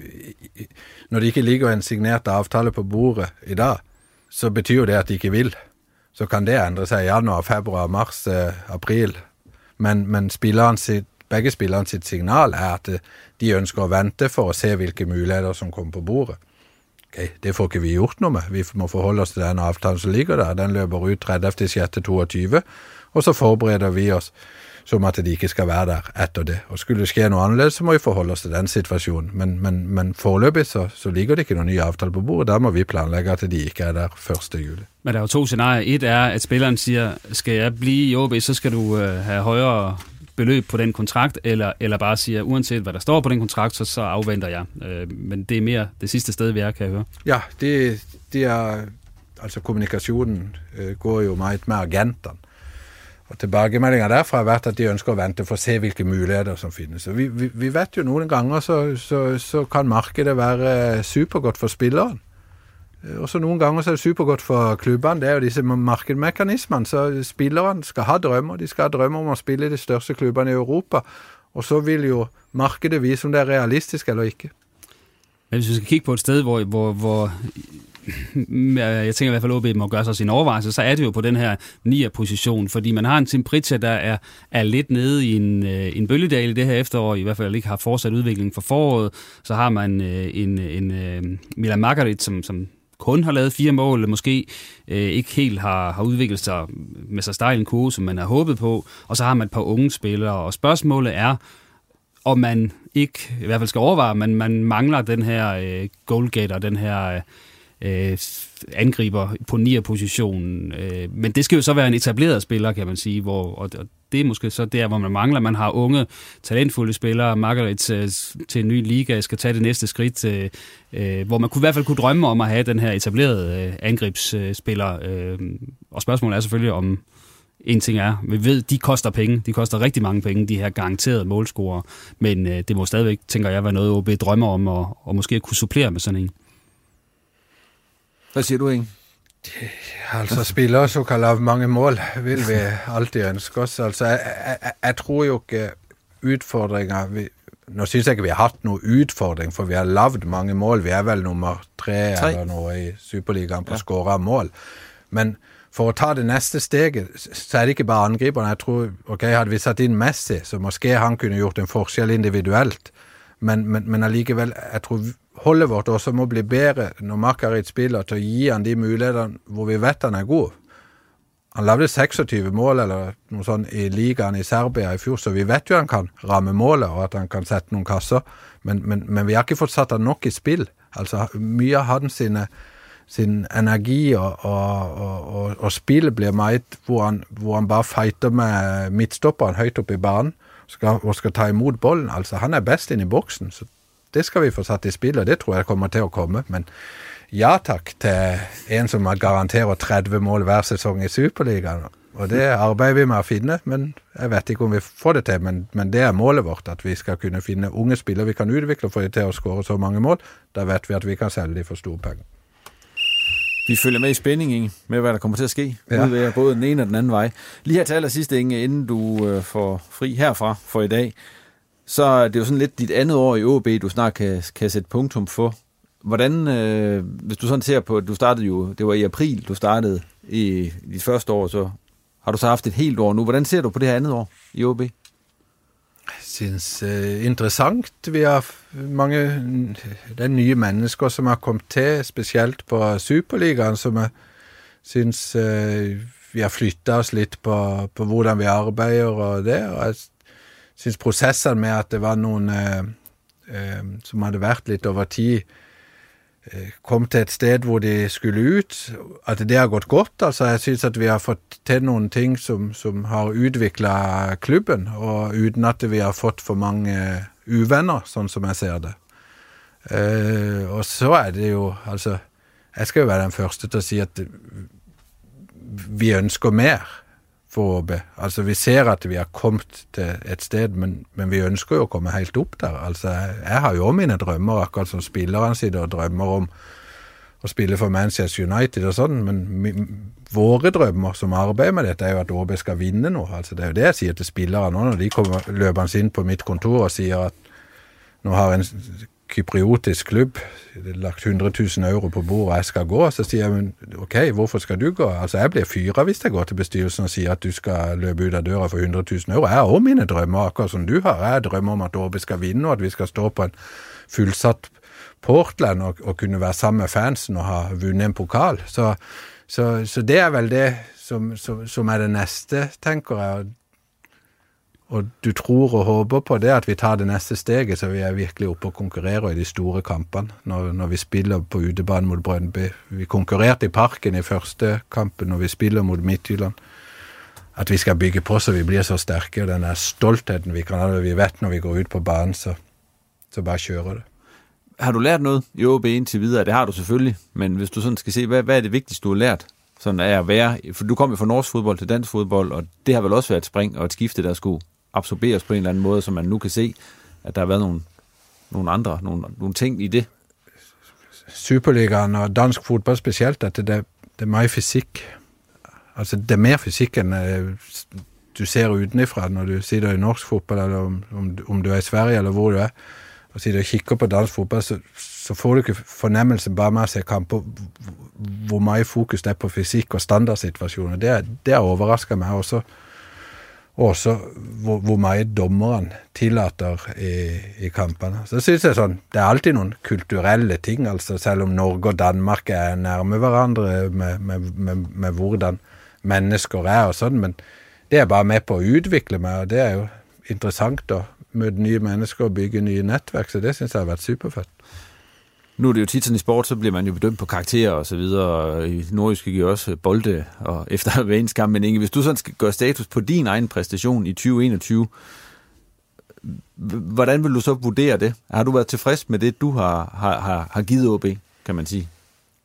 Når de ikke ligger en signert aftale på bordet i dag, så betyr det, at de ikke vil. Så kan det ændre sig i januar, februar, mars, april. Men begge spillerne sitt signal er at de ønsker å vente for å se hvilke muligheter som kommer på bordet. Okay, det får ikke vi gjort noe med. Vi må forholde oss til den avtalen som ligger der. Den løper ut 30.6.22, og så forbereder vi oss som at de ikke skal være der etter det. Og skulle det skje noe annerledes, så må vi forholde oss til den situasjonen. Men foreløpig så ligger det ikke noen ny avtale på bordet. Der må vi planlegge at de ikke er der 1. juli. Men der er jo 2 scenarier. Et er, at spilleren siger, skal jeg blive i OB, så skal du have højere beløb på den kontrakt, eller bare siger, uanset hvad der står på den kontrakt, så afventer jeg. Men det er mere det sidste sted, vi er, kan jeg høre. Ja, det er, altså kommunikasjonen går jo meget med agenterne. Og tilbakemeldingen derfra har vært at de ønsker å vente for å se hvilke muligheter som finnes. Så vi vet jo noen ganger så kan markedet være supergodt for spilleren. Og så noen ganger så er det supergodt for klubbene. Det er jo disse markedmekanismene. Så spillerne skal ha drømmer. De skal ha drømmer om å spille i de største klubbene i Europa. Og så vil jo markedet vise om det er realistisk eller ikke. Men hvis vi skal kigge på et sted, hvor jeg tænker i hvert fald, at OB må gøre sig sin overvejelse, så er det jo på den her 9'er-position, fordi man har en Tim Pritchard, der er lidt nede i en bølgedal i det her efterår, i hvert fald ikke har fortsat udvikling for foråret. Så har man en Milan Margarit, som kun har lavet 4 mål, måske ikke helt har udviklet sig med så stejl en kurve, som man har håbet på. Og så har man et par unge spillere, og spørgsmålet er, om man ikke, i hvert fald skal overveje, men man mangler den her goalgetter, den her angriber på 9'er-positionen. Men det skal jo så være en etableret spiller, kan man sige, og det er måske så der, hvor man mangler. Man har unge, talentfulde spillere. Margaret til en ny liga skal tage det næste skridt, hvor man i hvert fald kunne drømme om at have den her etablerede angrebsspiller. Og spørgsmålet er selvfølgelig, om en ting er, vi ved, de koster penge. De koster rigtig mange penge, de her garanterede målscorer. Men det må stadigvæk, tænker jeg, være noget, OB drømmer om, og måske kunne supplere med sådan en. Hvad siger du, Inge? Altså, spillere som kan lave mange mål, vil vi alltid ønske oss. Altså, jeg tror jo ikke utfordringer... Nå synes jeg ikke, vi har hatt noe utfordring, for vi har lavet mange mål. Vi er vel nummer 3 eller noe i Superligaen på skåret mål. Men for å ta det neste steget, så er det ikke bare angriperne. Jeg tror, hadde vi satt inn Messi, så måske han kunne gjort en forskjell individuelt. Men allikevel, jeg tror holdet vårt også må bli bedre når Margarit spiller, til å gi han de mulighetene hvor vi vet han er god. Han lavde 26 mål eller noe sånt i ligaen i Serbia i fjor, så vi vet jo han kan ramme målet og at han kan sette noen kasser. Men vi har ikke fått satt han nok i spill. Altså, mye av han sin energi og spill blir meget, hvor han bare fighter med midtstopperen høyt opp i banen og skal ta imot bollen. Altså, han er best inn i boksen, så det skal vi få satt i spill, og det tror jeg kommer til å komme. Men ja takk til en som garanterer 30 mål hver sesong i Superligaen. Og det arbeider vi med å finne, men jeg vet ikke om vi får det til. Men det er målet vårt, at vi skal kunne finne unge spillere vi kan utvikle for til å skåre så mange mål. Da vet vi at vi kan selge de for store penger. Vi følger med i spænding, Inge, med hvad der kommer til at ske. Ja. Både den ene og den anden vej. Lige her til allersidste, Inge, inden du får fri herfra for i dag, så er det jo sådan lidt dit andet år i OB, du snart kan sætte punktum for. Hvordan, hvis du sådan ser på, du startede jo, det var i april, du startede i dit første år, så har du så haft et helt år nu. Hvordan ser du på det her andet år i OB? Jeg synes interessant. Vi har mange den nye mennesker som har kommet til, spesielt på Superligaen, som jeg synes vi har flyttet oss litt på hvordan vi arbeider og det, og jeg synes prosessen med at det var noen som hadde vært litt over tid, kom til et sted hvor de skulle ut, at det har gått godt. Altså, jeg synes at vi har fått til noen ting som har utviklet klubben, og uten at vi har fått for mange uvenner, sånn som jeg ser det. Og så er det jo, altså, jeg skal jo være den første til å si at vi ønsker mer, for ÅB. Altså, vi ser at vi har kommet til et sted, men vi ønsker jo å komme helt opp der. Altså, jeg har jo mine drømmer, akkurat som spillerne sitter og drømmer om å spille for Manchester United og sånn, men våre drømmer som arbeider med dette er jo at ÅB skal vinne nå. Altså, det er jo det jeg sier til spillere nå, når de kommer løpende inn på mitt kontor og sier at nå har en kypriotisk klubb lagt 100 000 euro på bordet, og jeg skal gå, så sier jeg, men ok, hvorfor skal du gå? Altså, jeg blir fyret hvis jeg går til bestyrelsen og sier at du skal løpe ut av døra for 100 000 euro. Jeg har også mine drømmer, akkurat som du har. Jeg drømmer om at ÅB skal vinne, og at vi skal stå på en fullsatt Portland og kunne være sammen med fansen og ha vunnet en pokal. Så det er vel det som er det neste, tenker jeg. Og du tror og håper på det at vi tar det neste steget, så vi er virkelig oppe og konkurrerer i de store kampene når vi spiller på utebanen mot Brøndby. Vi konkurrerte i Parken i første kampen når vi spiller mot Midtjylland. At vi skal bygge på så vi blir så sterke, og den stoltheten vi kan ha, vi vet når vi går ut på banen, så bare kjører det. Har du lært noget i ÅB indtil videre? Det har du selvfølgelig, men hvis du sådan skal se, hvad er det vigtigste, du har lært? Sådan er at være, for du kom jo fra norsk fodbold til dansk fodbold, og det har vel også været et spring og et skifte, der skulle absorberes på en eller anden måde, så man nu kan se, at der har været nogle ting i det. Superligaen og dansk fodbold specielt, at det er meget fysik. Altså, det er mere fysik, end du ser udenifra, når du sitter i norsk fodbold, eller om du er i Sverige, eller hvor du er, og sitter og kikker på dansk fodbold, så får du ikke fornemmelsen bare med at se kamper, hvor meget fokus det er på fysik og standardsituationer. Det overrasker mig også hvor meget dommeren tillater i kampene. Så synes jeg sånn, det er alltid noen kulturelle ting, altså selv om Norge og Danmark er nærme hverandre med hvordan mennesker er og sånn, men det er bare med på å utvikle meg, og det er jo interessant å møte nye mennesker og bygge nye nettverk, så det synes jeg har vært superfett. Nu er det jo tit sådan i sport, så bliver man jo bedømt på karakterer og så videre, og i Nordjyske giver også bolde og efter hver eneste kamp, men Inge, hvis du sådan skal gøre status på din egen præstation i 2021, hvordan vil du så vurdere det? Har du været tilfreds med det, du har givet ÅB, kan man sige?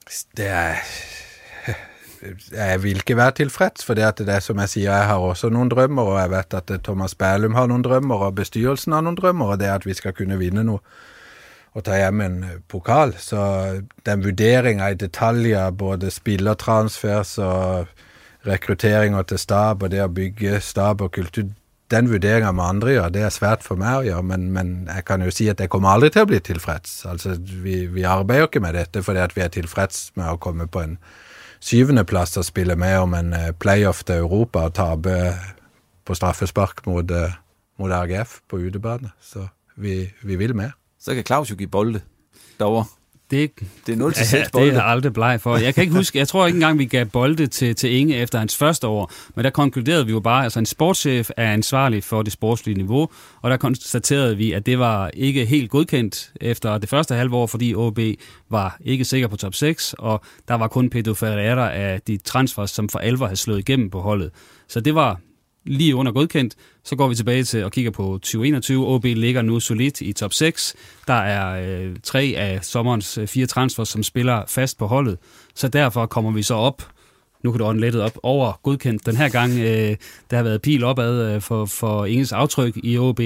Jeg vil ikke være tilfreds, for det er som jeg sier, jeg har også noen drømmer, og jeg vet at Thomas Bærlum har noen drømmer, og bestyrelsen har noen drømmer, og det er at vi skal kunne vinne noe og ta hjem en pokal. Så den vurderingen i detaljer, både spillertransfers og rekruteringer til stab, og det å bygge stab og kultur, den vurderingen med andre gjør, det er svært for meg å gjøre, men jeg kan jo si at jeg kommer aldri til å bli tilfreds. Altså, vi arbeider jo ikke med dette, fordi at vi er tilfreds med å komme på en 7. plass og spille med om en playoff til Europa og tabe på straffespark mot RGF på udebane. Så vi vil med. Så kan Claus jo give bolde derovre. Det er 0-6 bolde. Det er jeg aldrig bleg for. Jeg kan ikke huske, jeg tror ikke engang, vi gav bolde til Inge efter hans første år, men der konkluderede vi jo bare, altså en sportschef er ansvarlig for det sportslige niveau, og der konstaterede vi, at det var ikke helt godkendt efter det første halve år, fordi ÅB var ikke sikker på top 6, og der var kun Pedro Ferreira af de transfers, som for alvor havde slået igennem på holdet. Så det var lige under godkendt. Så går vi tilbage til og kigger på 2021. ÅB ligger nu solidt i top 6. Der er 3 af sommerens 4 transfers, som spiller fast på holdet. Så derfor kommer vi så op. Nu kan du ånde lettet op over godkendt. Den her gang, der har været pil opad for Inges aftryk i ÅB.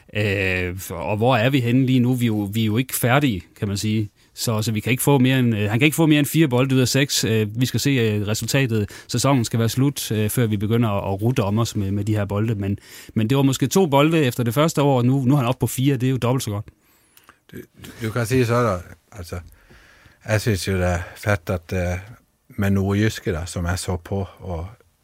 Og hvor er vi henne lige nu? Vi er jo ikke færdige, kan man sige. Så vi kan ikke få mere end, han kan ikke få mere end 4 bolde ud af 6. Vi skal se resultatet. Sæsonen skal være slut, før vi begynder at rute om os med de her bolde. Men det var måske 2 bolde efter det første år, og nu er han oppe på 4. Det er jo dobbelt så godt. Du kan sige så, altså, jeg synes jo, det er fedt, at med Nordjyske, som jeg så på, og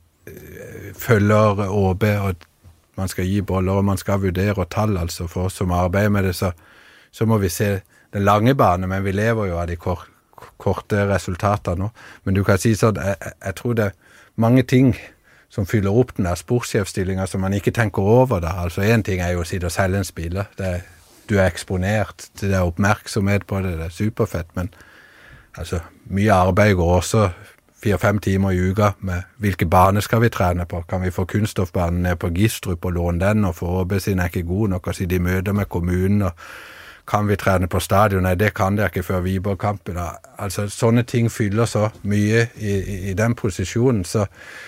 følger ÅB, og man skal gi boller, og man skal vurdere tall, altså for oss som arbeider med det, så må vi se den lange bane, men vi lever jo av de korte resultater nå. Men du kan si sånn, jeg tror det er mange ting som fyller opp den der sportssjefstillingen som man ikke tenker over da. Altså en ting er jo å sitte og selge en spiller. Du er eksponert til det oppmerksomhet på det, det er superfett, men altså mye arbeid går også 4-5 timer i uka med hvilke bane skal vi trene på. Kan vi få kunststoffbanen ned på Gistrup og låne den, og få ÅB sin er ikke god nok, og sitte i møter med kommunen, og kan vi trene på stadion? Nei, det kan dere ikke før Viborg-kampen. Altså, sånne ting fyller så mye i den posisjonen, så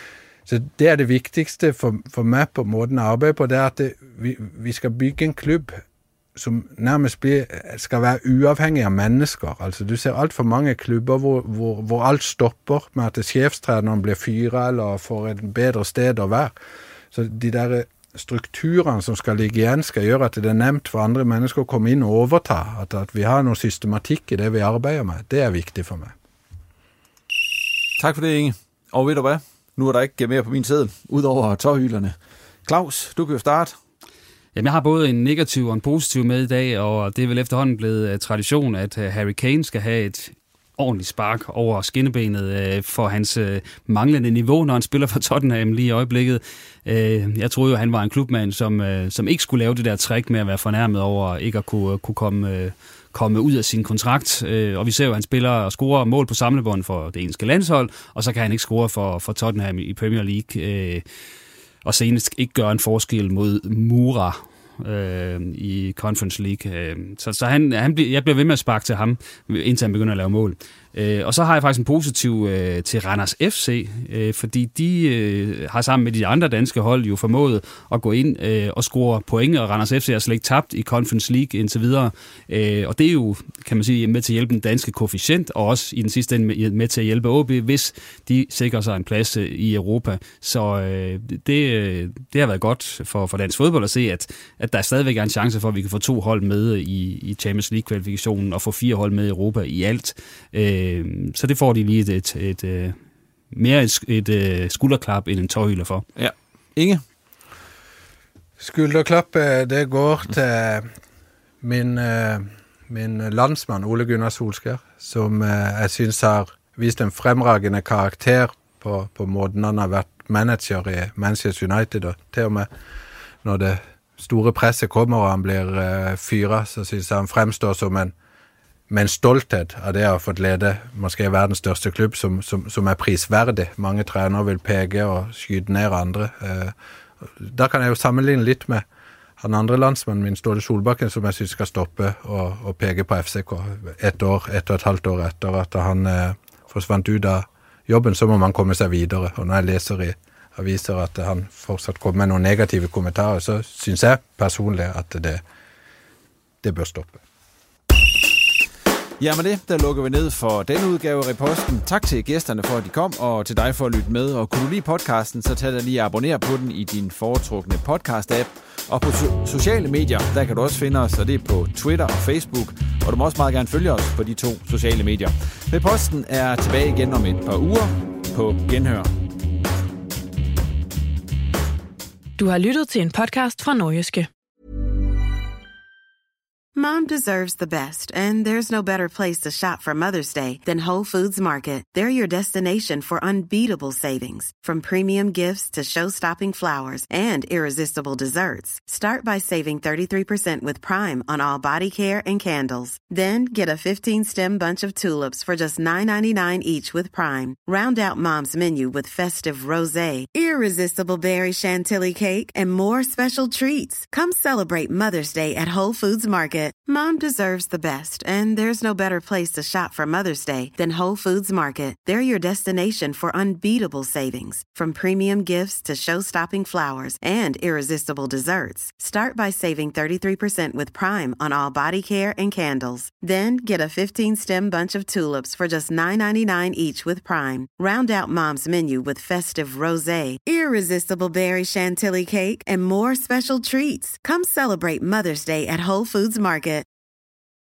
Så det er det vigtigste for mig på måten at arbejde på, det er, at vi skal bygge en klub, som nærmest skal være uafhængig af mennesker. Altså, du ser alt for mange klubber, hvor alt stopper med, at chefstræneren bliver fyret, eller får et bedre sted at være. Så de der strukturerne, som skal ligge igjen, skal gjøre at det er nemt for andre mennesker at komme ind og overtage. At vi har noget systematik i det, vi arbejder med. Det er vigtigt for mig. Tak for det, Inge. Og ved du hvad? Nu er der ikke mere på min seddel, udover tårhylerne. Claus, du kan jo starte. Jamen, jeg har både en negativ og en positiv med i dag, og det er vel efterhånden blevet tradition, at Harry Kane skal have et ordentligt spark over skinnebenet for hans manglende niveau, når han spiller for Tottenham lige i øjeblikket. Jeg troede jo, han var en klubmand, som ikke skulle lave det der trick med at være fornærmet over ikke at kunne komme ud af sin kontrakt. Og vi ser jo, at han spiller og scorer mål på samlebånd for det engelske landshold, og så kan han ikke score for Tottenham i Premier League. Og senest ikke gøre en forskel mod Mura i Conference League. Så jeg bliver ved med at sparke til ham, indtil han begynder at lave mål. Og så har jeg faktisk en positiv til Randers FC, fordi de har sammen med de andre danske hold jo formået at gå ind og score point, og Randers FC har slet ikke tabt i Conference League indtil videre. Og det er jo, kan man sige, med til at hjælpe den danske koefficient, og også i den sidste ende med til at hjælpe OB, hvis de sikrer sig en plads i Europa. Så det har været godt for dansk fodbold at se, at der stadigvæk er en chance for, at vi kan få 2 hold med i Champions League-kvalifikationen, og få 4 hold med i Europa i alt. Så det får de lige mere et skulderklap end en tårhyler for. Ja. Inge? Skulderklap, det går til min landsmand Ole Gunnar Solskjær, som jeg synes har vist en fremragende karakter på måten han har været manager i Manchester United, og til og med når det store presset kommer og han bliver fyret, så synes jeg han fremstår som en stolthed af det at få lede måske verdens største klub, som er prisværdig. Mange trænere vil pege og skyde ned andre. Der kan jeg jo sammenligne lidt med han andre landsmand, min Ståle Solbakken, som jeg synes skal stoppe og pege på FCK et og et halvt år efter at han forsvandt ud af jobben, så må man komme sig videre. Og når jeg læser i aviser at han fortsat kommer med nogle negative kommentarer, så synes jeg personligt, at det bør stoppe. Ja, med det, der lukker vi ned for denne udgave af Reposten. Tak til gæsterne for, at de kom, og til dig for at lytte med. Og kunne du lide podcasten, så tag dig lige og abonner på den i din foretrukne podcast-app. Og på sociale medier, der kan du også finde os, og det er på Twitter og Facebook. Og du må også meget gerne følge os på de 2 sociale medier. Reposten er tilbage igen om et par uger på Genhør. Du har lyttet til en podcast fra Nordjyske. Mom deserves the best, and there's no better place to shop for Mother's Day than Whole Foods Market. They're your destination for unbeatable savings, from premium gifts to show-stopping flowers and irresistible desserts. Start by saving 33% with Prime on all body care and candles. Then get a 15-stem bunch of tulips for just $9.99 each with Prime. Round out Mom's menu with festive rosé, irresistible berry chantilly cake, and more special treats. Come celebrate Mother's Day at Whole Foods Market. Mom deserves the best, and there's no better place to shop for Mother's Day than Whole Foods Market. They're your destination for unbeatable savings, from premium gifts to show-stopping flowers and irresistible desserts. Start by saving 33% with Prime on all body care and candles. Then get a 15-stem bunch of tulips for just $9.99 each with Prime. Round out Mom's menu with festive rosé, irresistible berry chantilly cake, and more special treats. Come celebrate Mother's Day at Whole Foods Market.